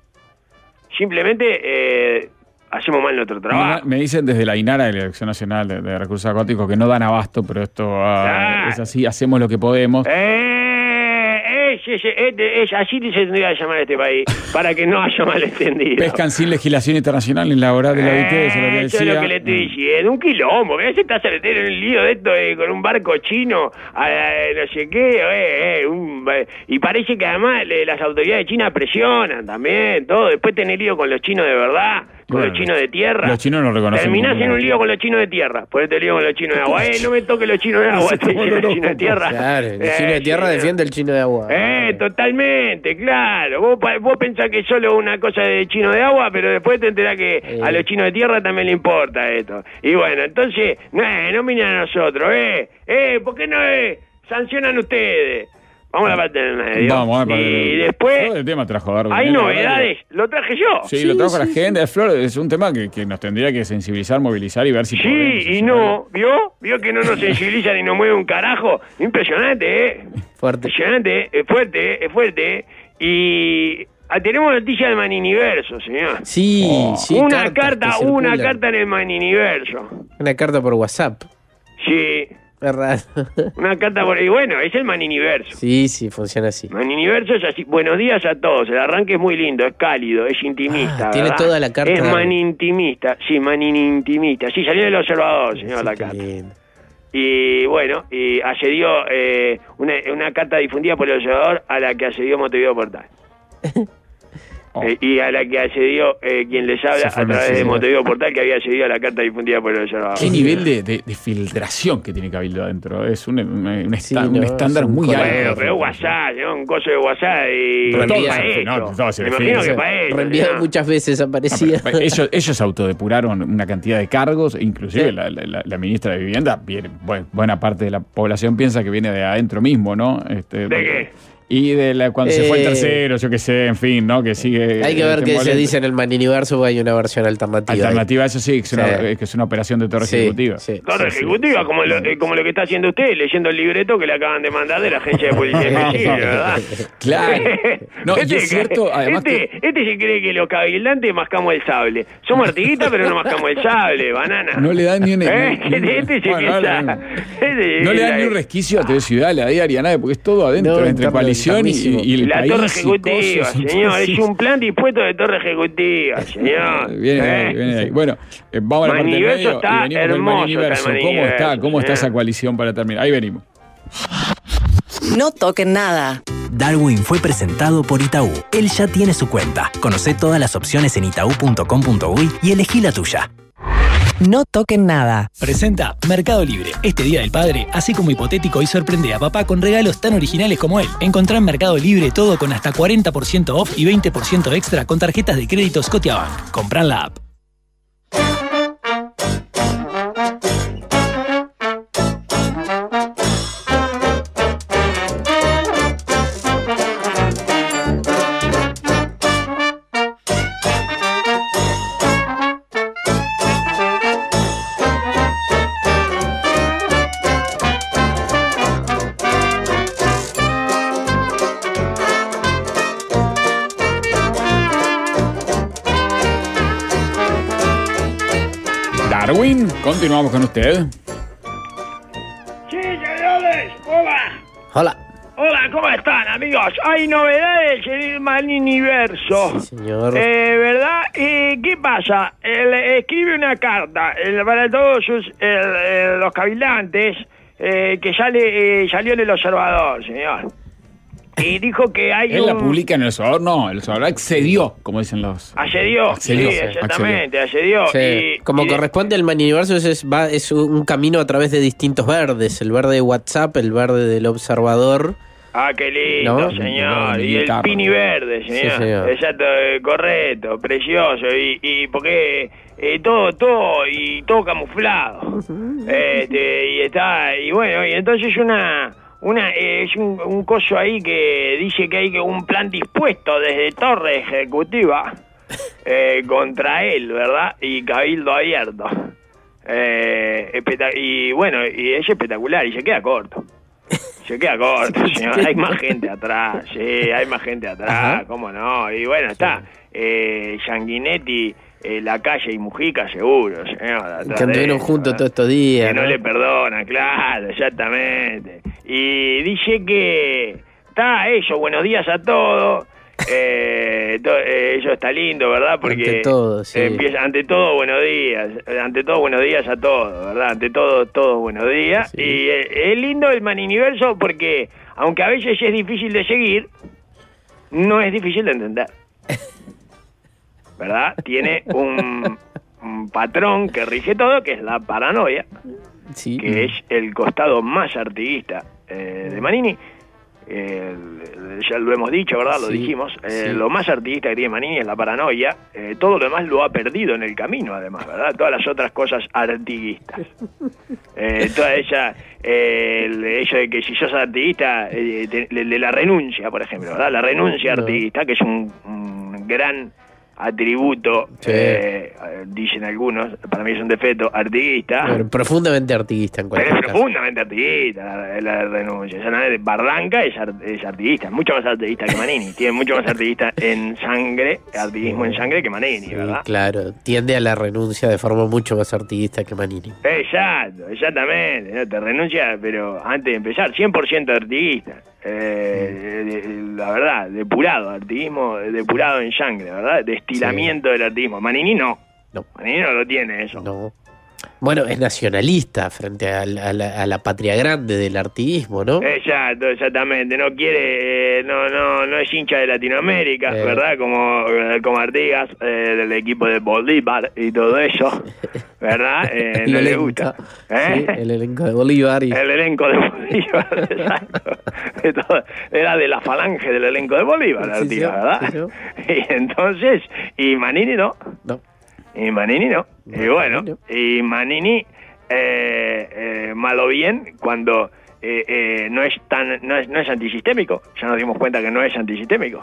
simplemente eh, hacemos mal nuestro trabajo. Me dicen desde la INARA, de la Dirección Nacional de, de Recursos Acuáticos, que no dan abasto, pero esto ah, ah. es así, hacemos lo que podemos. Eh, sí, sí, este, es, así se tendría que llamar este país, para que no haya malentendido. Pescan sin legislación internacional en la hora de la O I T, eso es lo que Eh, Eso es decía. lo que le estoy diciendo, un quilombo, que se está metiendo en un lío de esto eh, con un barco chino, eh, no sé qué, eh, eh, un, eh, y parece que además eh, las autoridades chinas presionan también, todo, después tener lío con los chinos de verdad, con Bueno, los chinos de tierra. los chinos no reconocen Terminás como en un los lío con los chinos de tierra, por este lío con los chinos de agua. Eh, no me toques los chinos de agua, te dicen los chinos de tierra. Claro, el Eh, chino de tierra sí, defiende el chino de agua. Eh, totalmente, claro. Vos, pa- vos pensás que es solo una cosa de chino de agua, pero después te enterás que Eh. a los chinos de tierra también le importa esto. Y bueno, entonces, no, eh, no miren a nosotros, eh. Eh, ¿por qué no eh, sancionan ustedes? Vamos a la parte del medio. Vamos, a ver, Y después, todo el tema trajo Darwin. hay ¿eh? La verdad novedades. Lo traje yo. que- Sí, lo trajo la gente. Flor, es un tema que, que nos tendría que sensibilizar, movilizar y ver si podemos. Sí, y no, ¿vio? ¿Vio que no nos sensibilizan y nos mueve un carajo? Impresionante, ¿eh? Fuerte. Impresionante, es fuerte, es fuerte. Y ah, tenemos noticia del Maniniverso, señor. Sí, Oh. sí. una cartas carta, que una circulan. carta en el Maniniverso. Una carta por WhatsApp. Sí, Es raro. una carta por... Y bueno, es el Maniniverso. Sí, sí, funciona así. Maniniverso es así. Buenos días a todos. El arranque es muy lindo, es cálido, es intimista. Ah, tiene ¿verdad? toda la carta. Es manintimista, sí, manintimista. Sí, salió del Observador, señor, Sí, la qué carta. lindo. Y bueno, y accedió eh, una, una carta difundida por el Observador a la que accedió Montevideo Portal. Oh. Eh, y a la que accedió eh, quien les habla Se a fue través de Mercedes. Montevideo Portal, que había accedido a la carta difundida por el Observador. ¿Qué nivel de, de, de filtración que tiene Cabildo adentro? Es un, un, un Sí, esta- un no, estándar es un muy colega. alto. Bueno, pero es WhatsApp, ¿no? Un coso de WhatsApp y Pero todo para se- eso. no, todo se Me define. imagino que para eso. Reenviado ¿no? muchas veces No, aparecía. pero ellos, ellos autodepuraron una cantidad de cargos, inclusive Sí. la, la- la ministra de Vivienda, viene- bueno, buena parte de la población piensa que viene de adentro mismo, ¿no? Este, ¿De qué? Y de la, cuando se fue el Eh, tercero, yo qué sé, en fin, ¿no? Que sigue... Hay que ver este, qué se molesto. dice en el Maniniverso, porque hay una versión alternativa. ahí. Alternativa, eso sí, que es, una, Sí. que es una operación de torre Sí, ejecutiva. sí. Torre Sí, sí, ejecutiva, sí. como, lo, eh, como lo que está haciendo usted, leyendo el libreto que le acaban de mandar de la agencia de policía de Medellín, ¿verdad? Claro. No, y Este es cierto, además este, que- este se cree que los cabildantes mascamos el sable. Somos artiguitas, pero no mascamos el sable, banana. No le dan ni un... ¿Eh? ni- Este, este se bueno, piensa... no, no. este- No le dan ni un resquicio a T V Ciudad, a la diaria, nada, porque es todo adentro, No, entre está coalición y, enfermísimo. y el La país. torre y ejecutiva, cosas, señor. entonces- Es un plan dispuesto de torre ejecutiva, señor. Viene de ¿Eh? ahí, viene de ahí. Bueno, eh, vamos a la parte del Maniniverso medio está y venimos con el hermoso, Maniniverso. está el ¿Cómo está? Maniniverso, ¿Cómo está señor. esa coalición para terminar? Ahí venimos. No toquen nada. Darwin fue presentado por Itaú. Él ya tiene su cuenta. Conoce todas las opciones en itaú punto com punto uy y elegí la tuya. No toquen nada. Presenta Mercado Libre. Este Día del Padre, así como hipotético, y sorprende a papá con regalos tan originales como él. Encontrá en Mercado Libre todo con hasta cuarenta por ciento off y veinte por ciento extra con tarjetas de crédito Scotiabank. Comprá en la app. Darwin, continuamos con usted. Sí, señores, hola. Hola. Hola, ¿cómo están, amigos? Hay novedades en el Maniniverso. Sí, señor. Eh, ¿verdad? ¿Y qué pasa? Él escribe una carta el- para todos sus, el- el- los cabildantes eh, que sale eh, salió en el Observador, señor. Y dijo que hay Él un... la publica en el Observador, no, el Observador accedió, como dicen los... Accedió, Accedió, sí, sí, exactamente, accedió. Sí. Y- Como y de- corresponde al Maniniverso, es, es, va, es un camino a través de distintos verdes. El verde de WhatsApp, el verde del Observador. Ah, qué lindo, ¿No? señor. No, Y el guitarra. pini verde, señor. Sí, señor. Exacto, eh, correcto, precioso. Y, y porque eh, todo, todo, y todo camuflado. Este, y está, y bueno, y entonces una, una, eh, es un, un coso ahí que dice que hay que un plan dispuesto desde Torre Ejecutiva eh, contra él, ¿verdad? Y Cabildo Abierto. Eh, espectac- y bueno, y es espectacular y se queda corto. Se queda corto, señor. Hay más gente atrás, sí, hay más gente atrás, Ajá. cómo no. Y bueno, está eh, Sanguinetti, eh, La Calle y Mujica, seguro, señor. atrás Que de anduvieron él, juntos ¿verdad? todos estos días. Que no ¿no? le perdona, claro, exactamente. Y dice que está eso, buenos días a todos. Eh, to, eh, eso está lindo, ¿verdad? Porque ante todo, sí. empieza, ante todo, buenos días. Ante todo, buenos días a todos, ¿verdad? Ante todo, todos buenos días. Sí. Y eh, es lindo el Maniniverso porque, aunque a veces es difícil de seguir, no es difícil de entender. ¿Verdad? Tiene un, un patrón que rige todo, que es la paranoia, Sí. que es el costado más artiguista eh, de Manini. Eh, ya lo hemos dicho, ¿verdad? Lo Sí, dijimos. Eh, sí. Lo más artiguista que tiene Manini es la paranoia. Eh, todo lo demás lo ha perdido en el camino, además, ¿verdad? Todas las otras cosas artiguistas. Eh, toda esa... Eh, el hecho de que si sos artiguista, eh, de, de- de la renuncia, por ejemplo, ¿verdad? La renuncia No. artiguista, que es un, un gran atributo, Sí. eh, dicen algunos, para mí es un defecto, artiguista. Bueno, profundamente artiguista en Pero cualquier es caso. profundamente artiguista la, la renuncia. Esa nave de Barranca es, art, es artiguista, mucho más artiguista que Manini. Tiene mucho más artiguista en sangre, artiguismo en sangre que Manini, Sí, ¿verdad? claro, tiende a la renuncia de forma mucho más artiguista que Manini. Exacto, exactamente. ¿No? Te renuncia, pero antes de empezar, cien por ciento artiguista. Eh, de- de- la verdad, depurado, artiguismo depurado en sangre, ¿verdad? Destilamiento del artiguismo. Manini no. No. Manini no lo tiene eso. No. Bueno, es nacionalista frente a la, a la- a la patria grande del artiguismo, ¿no? Exacto, exactamente. No quiere, eh, no, no, no es hincha de Latinoamérica, Eh. ¿verdad? Como, eh, como Artigas, eh, del equipo de Bolívar y todo eso, ¿verdad? Eh, El no le elenco. gusta. ¿Eh? Sí, el elenco de Bolívar. Y... El elenco de Bolívar, exacto. De todo- Era de la falange del elenco de Bolívar, Sí, Artigas, sí, ¿verdad? sí, Y entonces, y Manini no. No. Y Manini no. Y No, bueno, no. y Manini, eh, eh, mal o bien, cuando eh, eh, no es tan no es, no es antisistémico, ya nos dimos cuenta que no es antisistémico.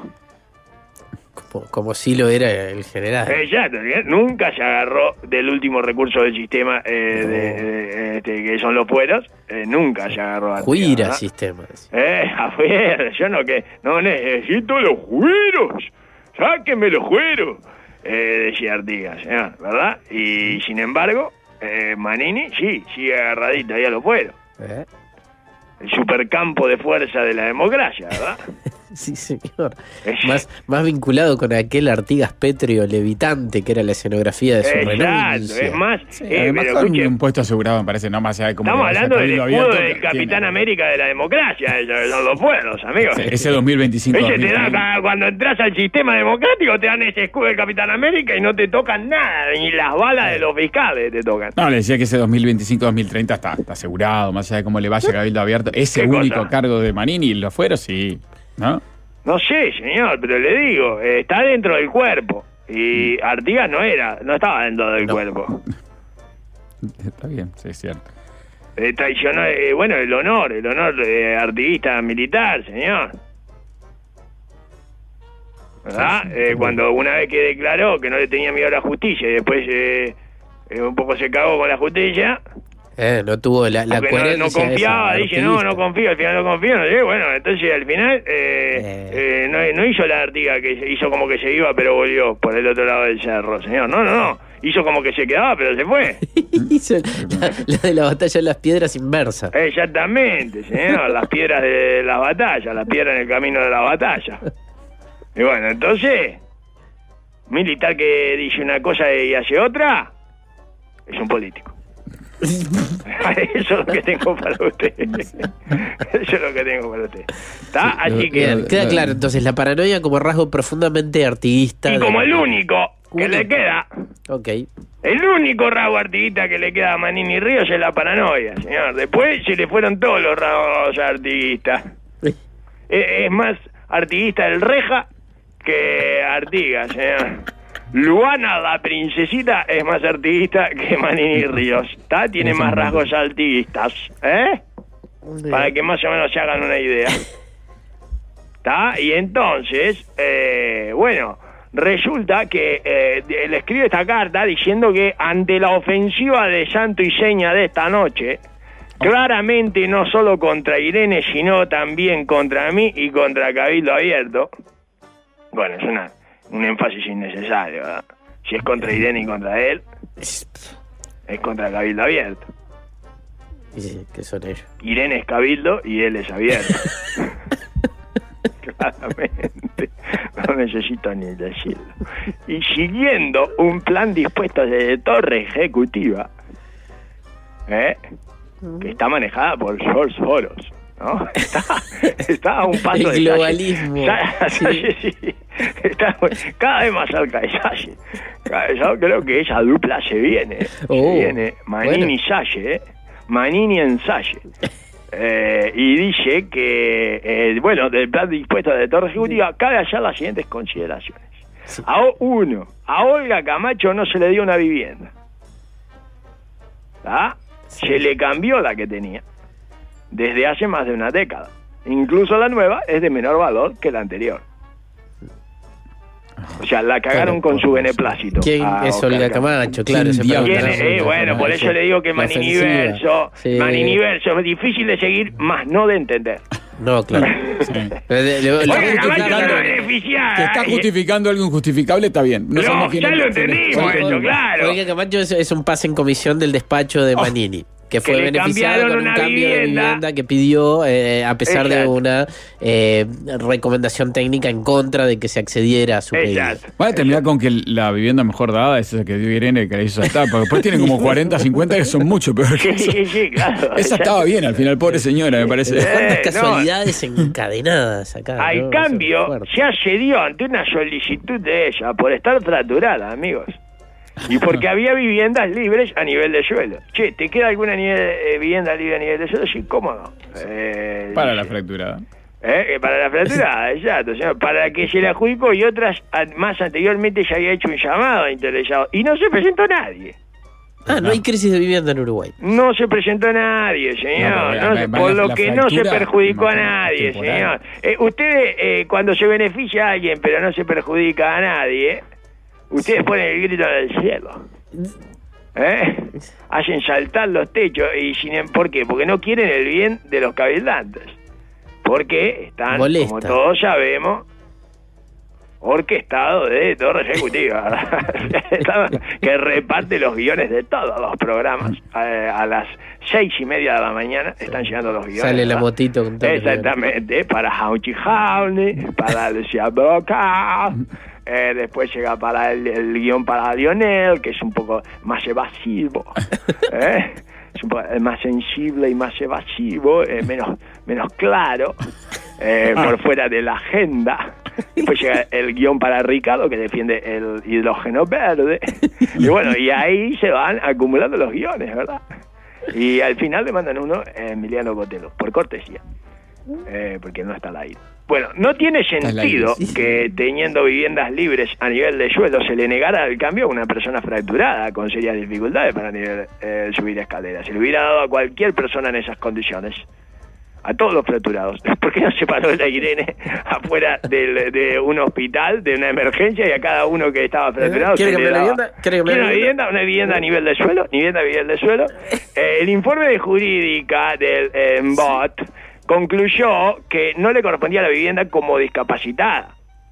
Como, como sí lo era el general. Exacto, ¿eh? Nunca se agarró del último recurso del sistema, eh, No. de, de- este, que son los fueros, eh, nunca se agarró a Juira ¿verdad? sistema. Eh, afuera, yo no que no necesito los jueros, sáquenme los jueros, eh, decía Artigas, ¿eh? ¿verdad? Y sin embargo, eh, Manini sí, sigue agarradito ahí a los fueros, ¿Eh? el supercampo de fuerza de la democracia, ¿verdad? Sí, señor. Es- Más, más vinculado con aquel Artigas Petrio levitante que era la escenografía de su Exacto, renuncia. es más, Sí, eh, además pero con escuche, un puesto asegurado, me parece, no más allá de cómo estamos le vaya hablando del Cabildo escudo Abierto, del que Capitán tiene- América de la democracia, ellos son los fueros, amigos. Sí, ese dos mil veinticinco. Ese te da, dos mil treinta. cada- cuando entras al sistema democrático te dan ese escudo del Capitán América y no te tocan nada, ni las balas de los fiscales te tocan. No, le decía que ese dos mil veinticinco dos mil treinta está, está asegurado, más allá de cómo le vaya a Cabildo Abierto. Ese ¿Qué único cosa? cargo de Manini y los fueros, sí. ¿No? No sé, señor, pero le digo, eh, está dentro del cuerpo. Y Artigas no era, no estaba dentro del No. cuerpo. Está bien, sí, es cierto. Eh, traicionó, eh, bueno, el honor, el honor eh, artiguista militar, señor. ¿Verdad? Sí, sí, Eh, sí. cuando una vez que declaró que no le tenía miedo a la justicia y después eh, eh, un poco se cagó con la justicia, Eh, no tuvo la, la porque no, coherencia. no confiaba, esa dice, no, no artiguista. confío, al final no confío, no sé, bueno, entonces al final eh, Eh. eh, no, no hizo la Artigas que se- hizo como que se iba pero volvió por el otro lado del cerro, señor, no, no, no, hizo como que se quedaba pero se fue. Hizo la, la de la batalla de las piedras inversa. Exactamente, señor, las piedras de la batalla, las piedras en el camino de la batalla. Y bueno, entonces, militar que dice una cosa y hace otra, es un político. Eso es lo que tengo para usted. Eso es lo que tengo para usted. ¿Está? Así que, Bien, queda claro entonces la paranoia como rasgo profundamente artiguista. y de- como el único que Uno. le queda, Ok. el único rasgo artiguista que le queda a Manini Ríos es la paranoia, señor. Después se le fueron todos los rasgos artiguistas. Es, es más artiguista el Reja que Artigas, señor. Luana, la princesita, es más artiguista que Manini Ríos. ¿Está? Tiene Eso más no. rasgos artiguistas. ¿Eh? Para que más o menos se hagan una idea. ¿Está? Y entonces, eh, bueno, resulta que eh, le escribe esta carta diciendo que ante la ofensiva de santo y seña de esta noche, claramente no solo contra Irene, sino también contra mí y contra Cabildo Abierto. Bueno, es una, un énfasis innecesario, ¿verdad? Si es contra Irene y contra él, es contra Cabildo Abierto. Sí, que son ellos. Irene es Cabildo y él es Abierto. claramente. No necesito ni decirlo. Y siguiendo un plan dispuesto desde Torre Ejecutiva, ¿eh? que está manejada por George Soros, ¿no? Está, está a un paso el de globalismo. Salle. Sí. Sí, está cada vez más cerca de Salle. Yo creo que esa dupla se viene. Oh, se viene Manini bueno. Salle, ¿eh? Manini en Salle. Eh, y dice que, eh, bueno, del plan dispuesto de Torre Ejecutiva, cabe hacer las siguientes consideraciones. Sí. A, uno, a Olga Camacho no se le dio una vivienda. ¿Ah? Sí. Se le cambió la que tenía desde hace más de una década. Incluso la nueva es de menor valor que la anterior. O sea, la cagaron Claro, con su por beneplácito. ¿Quién a es Oscar Olga Camacho. Camacho? Claro, ¿Quién se diablos ¿Quién pregunta. es? Eh, bueno, por eso le digo que La Maniniverso, ofensiva. Sí. Maniniverso es difícil de seguir, más no de entender. No, claro. Sí. Pero de- le- Está Oiga, Camacho justificando- no beneficiada. Que está Y- justificando algo injustificable, está bien. No, sabemos quién ya es. lo entendimos, Sí. eso, claro. Olga Camacho es, es un pase en comisión del despacho de Oh. Manini, que fue Que le beneficiado cambiaron con un una cambio de vivienda. vivienda que pidió eh, a pesar de Exacto. una eh, recomendación técnica en contra de que se accediera a su pedido. Exacto. Van a terminar con que la vivienda mejor dada es esa que dio Irene, que la hizo saltar, porque después tienen como cuarenta, cincuenta que son mucho peor que Sí, eso. sí, sí, claro. Esa estaba bien al final, pobre señora, me parece. Eh, ¿Cuántas no. casualidades encadenadas acá? Al ¿no? cambio, Eso es fuerte. se accedió ante una solicitud de ella por estar fracturada, amigos. Y porque había viviendas libres a nivel de suelo. Che, ¿te queda alguna nivel, eh, vivienda libre a nivel de suelo? Sí, ¿cómo no? Eh, Para dice. la fracturada. ¿Eh? Para la fracturada, exacto. Señor, para que se le adjudicó y otras a- más anteriormente ya había hecho un llamado interesado. Y no se presentó nadie. Ah, no hay crisis de vivienda en Uruguay. No se presentó nadie, señor. No, pero, No la- se- la- por la- lo la que no se fractura, perjudicó a imagino, nadie, temporal. señor. Eh, ustedes, eh, cuando se beneficia a alguien, pero no se perjudica a nadie, ustedes ponen el grito en el cielo. ¿Eh? Hacen saltar los techos. y sin em- ¿Por qué? Porque no quieren el bien de los cabildantes. Porque están, Molesta. como todos sabemos, orquestado de Torre Ejecutiva, que reparte los guiones de todos los programas. Eh, a las seis y media de la mañana están llegando los guiones. Sale la ¿verdad? motito con todo el Exactamente, para Hauchi Jaune, para Lucia Broca. Eh, después llega para el, el guión para Lionel, que es un poco más evasivo. ¿eh? Es un poco más sensible y más evasivo, eh, menos, menos claro, eh, por fuera de la agenda. Después llega el guión para Ricardo, que defiende el hidrógeno verde. Y bueno, y ahí se van acumulando los guiones, ¿verdad? Y al final le mandan uno a Emiliano Botelo, por cortesía, eh, porque no está al aire. Bueno, no tiene al sentido aire, sí. que teniendo viviendas libres a nivel de suelo se le negara el cambio a una persona fracturada con serias dificultades para nivel, eh, subir escaleras. Se le hubiera dado a cualquier persona en esas condiciones, a todos los fracturados. ¿Por qué no se paró la Irene afuera del, de un hospital, de una emergencia, y a cada uno que estaba fracturado ¿Quiere se que le me la daba? vivienda? ¿Quiere que me la ¿Quiere una vivienda? vivienda? Una vivienda a nivel de suelo, vivienda a nivel de suelo. Eh, el informe de jurídica del eh, B O T concluyó que no le correspondía a la vivienda como discapacitada.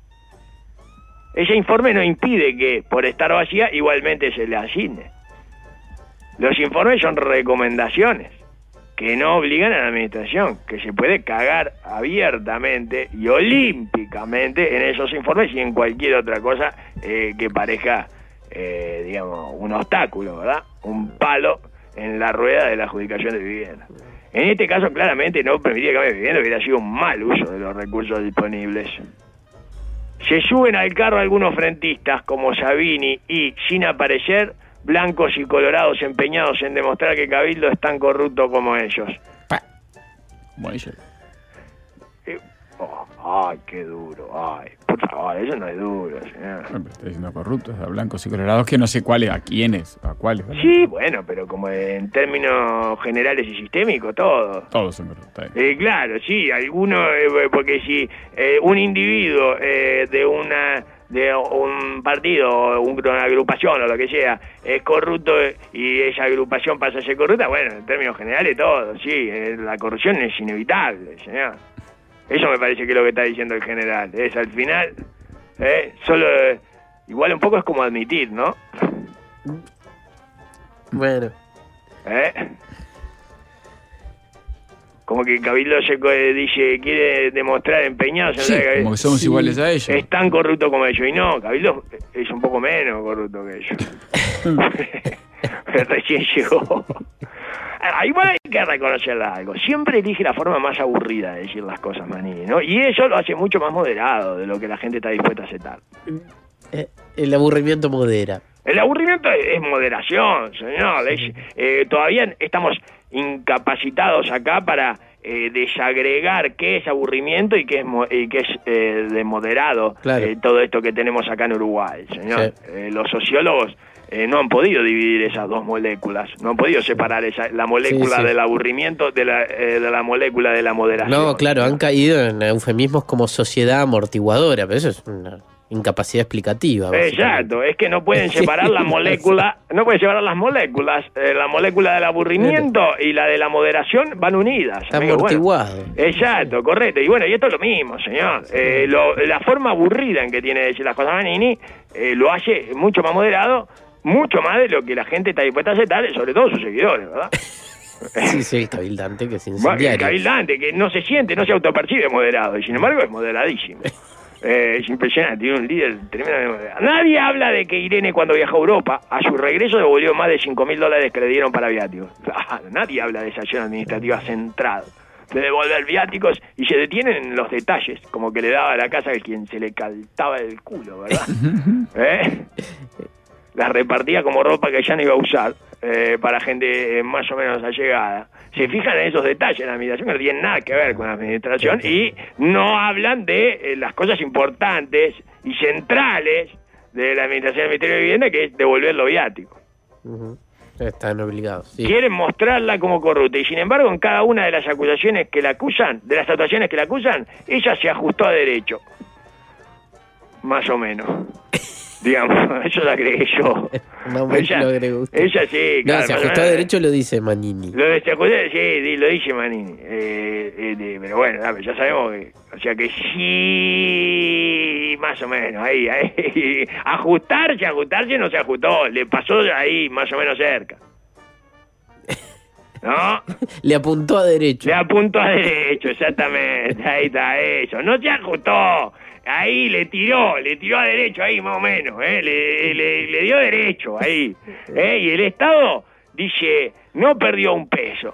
Ese informe no impide que, por estar vacía, igualmente se le asigne. Los informes son recomendaciones que no obligan a la administración, que se puede cagar abiertamente y olímpicamente en esos informes y en cualquier otra cosa eh, que parezca, eh, digamos, un obstáculo, ¿verdad? Un palo en la rueda de la adjudicación de vivienda. En este caso, claramente, no permitiría cambio de vivienda, hubiera sido un mal uso de los recursos disponibles. Se suben al carro algunos frentistas, como Sabini, y, sin aparecer, blancos y colorados empeñados en demostrar que Cabildo es tan corrupto como ellos. Como ella. Eh, oh, ay, qué duro, ay, por favor, eso no es duro, señor. Bueno, pero está diciendo corruptos, a blancos y colorados, que no sé cuáles, a quiénes, a cuáles. ¿verdad? Sí, bueno, pero como en términos generales y sistémicos, todo. Todos son corruptos. está bien. Eh, claro, sí, algunos, eh, porque si eh, un individuo eh, de una de un partido o una agrupación o lo que sea es corrupto y esa agrupación pasa a ser corrupta, bueno, en términos generales todo, sí, eh, la corrupción es inevitable, señor. Eso me parece que es lo que está diciendo el general, es al final, eh, solo, eh, igual un poco es como admitir, ¿no? Bueno. ¿Eh? como que Cabildo se eh, dice, quiere demostrar empeñado. Sí, como que somos sí. iguales a ellos. Es tan corrupto como ellos. Y no, Cabildo es un poco menos corrupto que ellos. Recién llegó. Igual hay que reconocerle algo. Siempre elige la forma más aburrida de decir las cosas, Manini, ¿no? Y eso lo hace mucho más moderado de lo que la gente está dispuesta a aceptar. Eh, el aburrimiento modera. El aburrimiento es moderación, señor. Es, eh, todavía estamos incapacitados acá para eh, desagregar qué es aburrimiento y qué es, mo- y qué es eh, de moderado. Claro. eh, todo esto que tenemos acá en Uruguay, señor. Sí. Eh, los sociólogos eh, no han podido dividir esas dos moléculas, no han podido separar esa, la molécula sí, sí. del aburrimiento de la, eh, de la molécula de la moderación. No, claro, han caído en eufemismos como sociedad amortiguadora, pero eso es una incapacidad explicativa. Exacto, es que no pueden separar la molécula, no pueden separar las moléculas, eh, la molécula del aburrimiento y la de la moderación van unidas. Está amortiguado. Bueno, exacto, correcto. Y bueno, y esto es lo mismo, señor. Eh, lo, la forma aburrida en que tiene de decir las cosas Manini eh, lo hace mucho más moderado, mucho más de lo que la gente está dispuesta a aceptar, sobre todo sus seguidores, ¿verdad? Sí, sí, el cabildante que es incendiario. El cabildante que no se siente, no se autopercibe moderado, y sin embargo es moderadísimo. Eh, es impresionante, tiene un líder tremendo. Nadie habla de que Irene, cuando viajó a Europa, a su regreso devolvió más de cinco mil dólares que le dieron para viáticos. Nadie habla de esa acción administrativa central, de devolver viáticos, y se detienen en los detalles, como que le daba a la casa a quien se le caltaba el culo, ¿verdad? ¿Eh? Las repartía como ropa que ya no iba a usar, eh, para gente eh, más o menos allegada. Se fijan en esos detalles en la administración que no tienen nada que ver con la administración y no hablan de eh, las cosas importantes y centrales de la administración del Ministerio de Vivienda, que es devolver lo viático. Uh-huh. Están obligados. Sí. Quieren mostrarla como corrupta y sin embargo en cada una de las acusaciones que la acusan, de las actuaciones que la acusan, ella se ajustó a derecho. Más o menos. Digamos, eso lo agregué yo. No, ella, lo agregó usted. Ella sí, claro. No, se ajustó a derecho lo dice Manini. Lo de se ajustó, sí, lo dice Manini. Eh, eh, de, pero bueno, dame, ya sabemos que, o sea que sí, más o menos, ahí, ahí. Ajustarse, ajustarse no se ajustó, le pasó ahí más o menos cerca. ¿No? Le apuntó a derecho. Le apuntó a derecho, exactamente. Ahí está eso. No se ajustó. Ahí le tiró, le tiró a derecho, ahí más o menos. ¿eh? Le, le, le dio derecho, ahí. ¿eh? Y el Estado dice, no perdió un peso.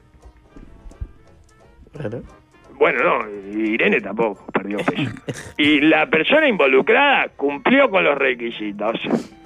Bueno. Bueno, no, Irene tampoco perdió peso. Y la persona involucrada cumplió con los requisitos.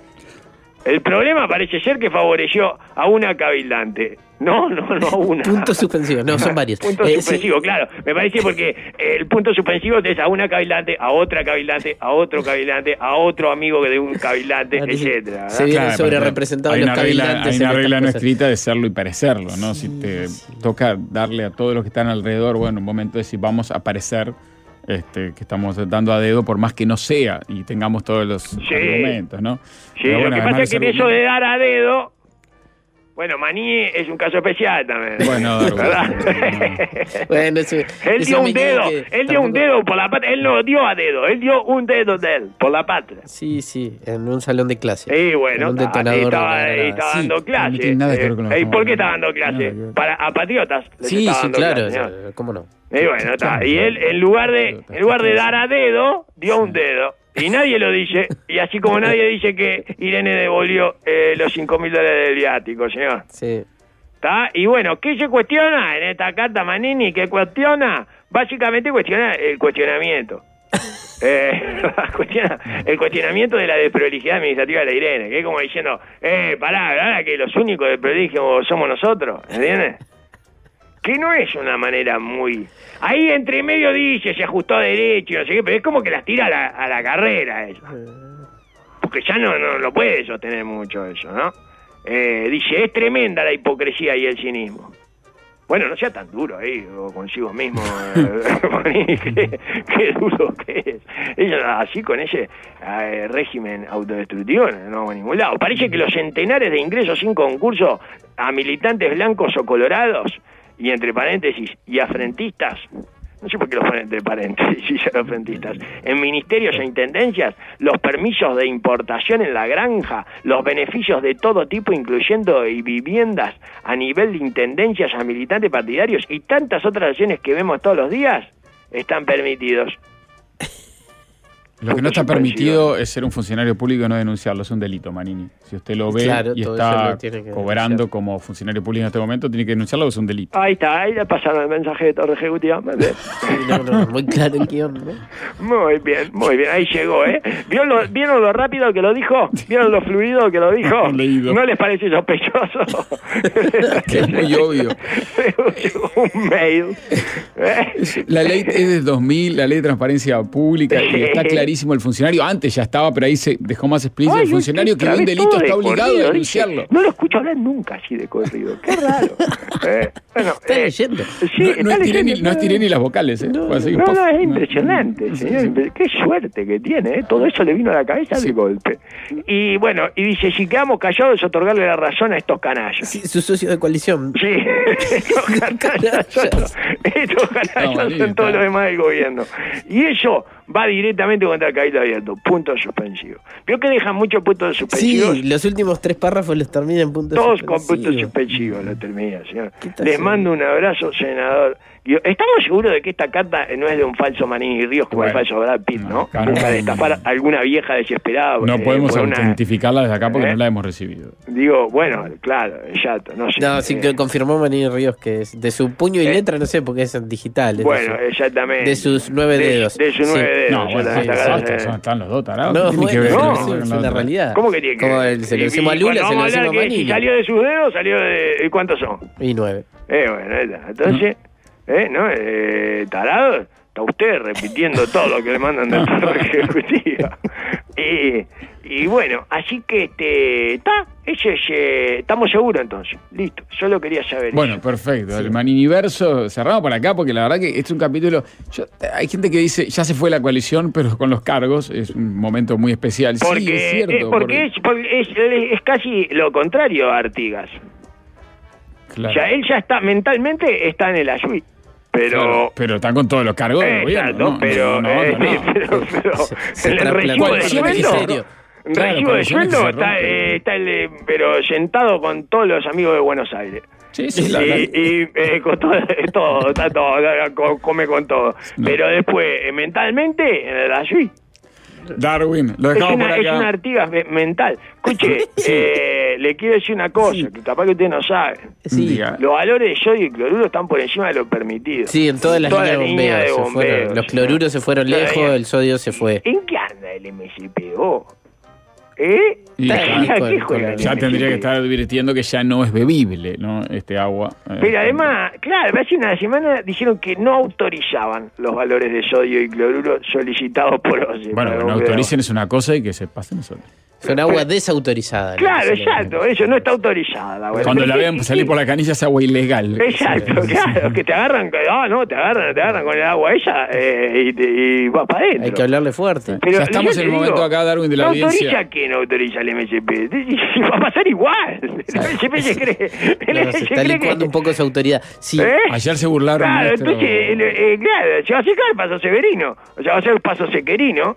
El problema parece ser que favoreció a una cabildante. No, no, no a una. Punto suspensivo, no, son varios. Punto eh, suspensivo, sí. Claro. Me parece porque el punto suspensivo es a una cabildante, a otra cabildante, a otro cabildante, a otro amigo de un cabildante, claro, etcétera. Se vienen claro, sobre representados los cabildantes. Hay una regla no escrita de serlo y parecerlo, ¿no? Sí, si te sí. toca darle a todos los que están alrededor, bueno, un momento de si vamos a parecer este, que estamos dando a dedo, por más que no sea, y tengamos todos los sí. argumentos, ¿no? Sí, Pero bueno, lo que pasa es que en eso de dar a dedo, bueno, Manini es un caso especial también. Bueno, ¿verdad? No. Bueno, ese, él dio un dedo, él tampoco... dio un dedo por la patria, él no dio a dedo, él dio un dedo de él, por la patria. Sí, sí, en un salón de clase. Sí, bueno, un detonador estaba, de estaba sí, dando clase. No eh, ¿Y por qué estaba dando clase? Para a patriotas. Sí, sí, claro, clase, ¿cómo no? Y bueno, está. Y él, en lugar de, en lugar de dar a dedo, dio un dedo. Y nadie lo dice, y así como nadie dice que Irene devolvió eh, los cinco mil dólares del viático, señor. Sí. ¿Está? Y bueno, ¿qué se cuestiona en esta carta Manini? ¿Qué cuestiona? Básicamente cuestiona el cuestionamiento. eh, cuestiona el cuestionamiento de la desprolijidad administrativa de la Irene, que es como diciendo, eh, pará, ahora que los únicos desprolijos somos nosotros, ¿entiendes? Que no es una manera muy... Ahí entre medio dice, se ajustó a derecho y no sé qué, pero es como que las tira a la, a la carrera eso. Porque ya no, no lo puede sostener mucho eso, ¿no? Eh, dice, es tremenda la hipocresía y el cinismo. Bueno, no sea tan duro ahí, o consigo mismo. Eh, qué, qué duro que es. Ella así con ese eh, régimen autodestructivo no vamos a ningún lado. Parece que los centenares de ingresos sin concurso a militantes blancos o colorados, y entre paréntesis, y afrentistas, no sé por qué lo ponen entre paréntesis a los frentistas, en ministerios e intendencias, los permisos de importación en la granja, los beneficios de todo tipo, incluyendo y viviendas a nivel de intendencias a militantes partidarios y tantas otras acciones que vemos todos los días, están permitidos. Lo que no está permitido es ser un funcionario público y no denunciarlo, es un delito, Manini. Si usted lo ve Claro, y todo está eso lo tiene que cobrando denunciar. como funcionario público en este momento, tiene que denunciarlo, es un delito. Ahí está, ahí le pasaron el mensaje de Torre Ejecutiva. Sí, no, no, muy claro el guión, ¿no? Muy bien, muy bien, ahí llegó, ¿eh? ¿Vieron lo, ¿Vieron lo rápido que lo dijo? ¿Vieron lo fluido que lo dijo? Leído. ¿No les parece sospechoso? Que es muy obvio. Un mail. ¿eh? La ley es de dos mil, la ley de transparencia pública, y está clarísimo el funcionario. Antes ya estaba, pero ahí se dejó más explícito. Ay, El funcionario que ve otra un vez delito todo de está obligado corrido, a denunciarlo. dice. No lo escucho hablar nunca así de corrido. Qué raro. Eh, bueno, Está eh, leyendo. Sí, No, está no estiré ni, leyendo, no estiré ni las vocales, ¿eh? No, Fue así, no, pof. no, es impresionante, señor. Qué suerte que tiene, ¿eh? Todo eso le vino a la cabeza Sí. de golpe. Y bueno, y dice, si quedamos callados es otorgarle la razón a estos canallas. Sí, su socio de coalición. Sí, estos canallas son, estos canallas No, María, son todos está. los demás del gobierno. Y eso va directamente contra el cabildo abierto. Punto suspensivo. Vio que dejan muchos puntos suspensivos. Sí, los últimos tres párrafos los termina en puntos Todos con puntos suspensivos. suspensivos lo termina, señor. ¿Qué está Les haciendo? mando un abrazo, senador. Yo- Estamos seguros de que esta carta no es de un falso Manini Ríos como Bueno, el falso Brad Pitt, no, ¿no? claro. Busca destapar a alguna vieja desesperada. No eh, podemos por una- autentificarla desde acá porque ¿Eh? no la hemos recibido. Digo, bueno, claro, exacto, no sé. No, sí Eh, que confirmó Manini Ríos que es de su puño y Eh. letra, no sé, porque es digital. es Bueno, de su- exactamente. de sus nueve De- dedos. De, sus Sí. nueve dedos. No, bueno, ya basta, está, basta, eh. son- están los dos tarados. No, ¿Qué tiene que bueno, ver no, una sí, cosa con es la una otra? realidad. ¿Cómo que tiene que Como ver? el- se lo Y- decimos a y Lula, cuando se lo vamos a hablar decimos a que Manini. Si salió de sus dedos, salió de... ¿Y cuántos son? Y nueve. Eh, bueno, ahí está. Entonces, ¿eh? ¿No? Eh, tarado, está usted repitiendo todo lo que le mandan del Torre Ejecutiva. Y, y bueno, así que este está, ese es, eh, estamos seguros entonces. Listo, solo quería saber. Bueno, eso. perfecto. El Maniniverso cerramos por acá porque la verdad que este es un capítulo. Yo- hay gente que dice ya se fue la coalición, pero con los cargos es un momento muy especial. Porque, sí, es cierto. eh, porque, es, porque es, es casi lo contrario a Artigas. Claro. O sea, él ya está, mentalmente está en el Ayuí. Pero... Claro, pero están con todos los cargos del gobierno. Exacto, ¿no? pero, No, no, eh, no, no. pero, pero Se en el trasplantó recibo de el sueldo, ministerio. en Claro, recibo de coaliciones que sueldo se está, rompen. eh, está el, eh, pero sentado con todos los amigos de Buenos Aires. Sí, sí, la- la- Y, y, eh, con todo, todo, está todo, co- come con todo. No. Pero después, eh, mentalmente, en el Ayuí. Darwin, lo Es dejamos una, por es acá. una Artigas me- mental. Escuche, eh, le quiero decir una cosa, Sí. que capaz que usted no sabe. Sí, Diga. Los valores de sodio y cloruro están por encima de lo permitido. sí, en todas las Toda líneas la de línea bombeo. de se fueron. bombeo, Los sí, cloruros ¿no? se fueron Está lejos, bien. el sodio se fue. ¿En qué anda el M C P O? ¿Eh? Y Está ya- ahí ¿A con- qué con juega la- el Ya M C P? tendría que estar advirtiendo que ya no es bebible, ¿no? Este agua. Eh, Pero además, claro, hace una semana dijeron que no autorizaban los valores de sodio y cloruro solicitados por O C E. Bueno, para que no bombeo. autoricen es una cosa y que se pasen eso. Son agua desautorizada. Claro, ¿no? Se le- exacto, eso no está autorizada. bueno. Cuando la vean salir por la canilla es agua ilegal. Exacto, claro, que te agarran, que- ah, no, te agarran, te agarran con el agua esa eh, y, te, y vas para adentro. Hay que hablarle fuerte. Pero Ya estamos yo en te el momento digo, acá, Darwin, de la no audiencia. autoriza que no autoriza el M S P. Va a pasar igual. El M S P se cree. El No, M S se P está cree licuando que- un poco su autoridad. Sí, ¿Eh? Ayer se burlaron Claro, nuestro- entonces, eh, eh, claro, se va a secar el paso severino. O sea, va a ser el paso sequerino.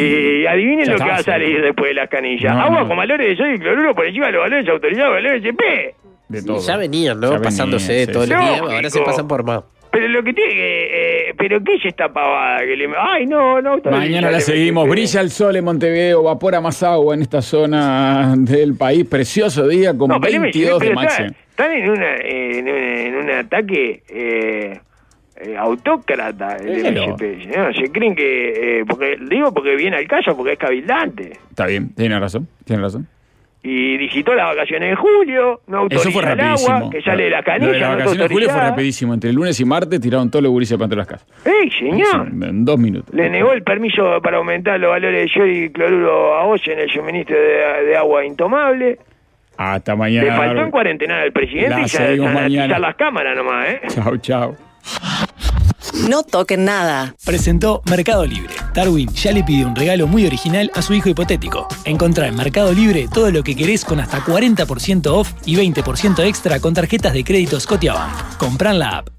Y adivinen Ya lo está, que va a sí. salir después de las canillas. No, Agua no. con valores de sodio y cloruro por encima de los valores autorizados del M S P. de sí, todo. ya venían, ¿no? Ya Pasándose venían, sí, todos sí. los días. Lógico. Ahora se pasan por más. Pero lo que tiene que... Eh, ¿Pero qué es esta pavada? Que le... Ay, no, no autoriza Mañana el la M S P. seguimos. Brilla el sol en Montevideo, evapora más agua en esta zona del país. Precioso día con No, pero el M S P, veintidós de pero está- máxima. están en, una, en, un, en un ataque eh, eh, autócrata el Déjelo. M S P. ¿no? Se creen que... Eh, porque Digo porque viene al caso, porque es cabildante. Está bien, tiene razón, tiene razón. Y visitó las vacaciones de julio, no autoriza Eso fue el rapidísimo. agua, que sale de la Lo canilla, de las no está vacaciones de julio fue autorizada. rapidísimo. Entre el lunes y martes tiraron todos los gurises para todas las casas. ¡Ey, señor! En dos minutos. Le negó el permiso para aumentar los valores de sodio y cloruro a O C E en el suministro de, de agua intomable. Hasta Le mañana. faltó Darwin. encuarentenar al presidente La y ya seguimos mañana. sanatizar las cámaras nomás, ¿eh? Chao, chao. No toquen nada. Presentó Mercado Libre. Darwin ya le pidió un regalo muy original a su hijo hipotético. Encontrá en Mercado Libre todo lo que querés con hasta cuarenta por ciento off y veinte por ciento extra con tarjetas de crédito Scotiabank. Comprá en la app.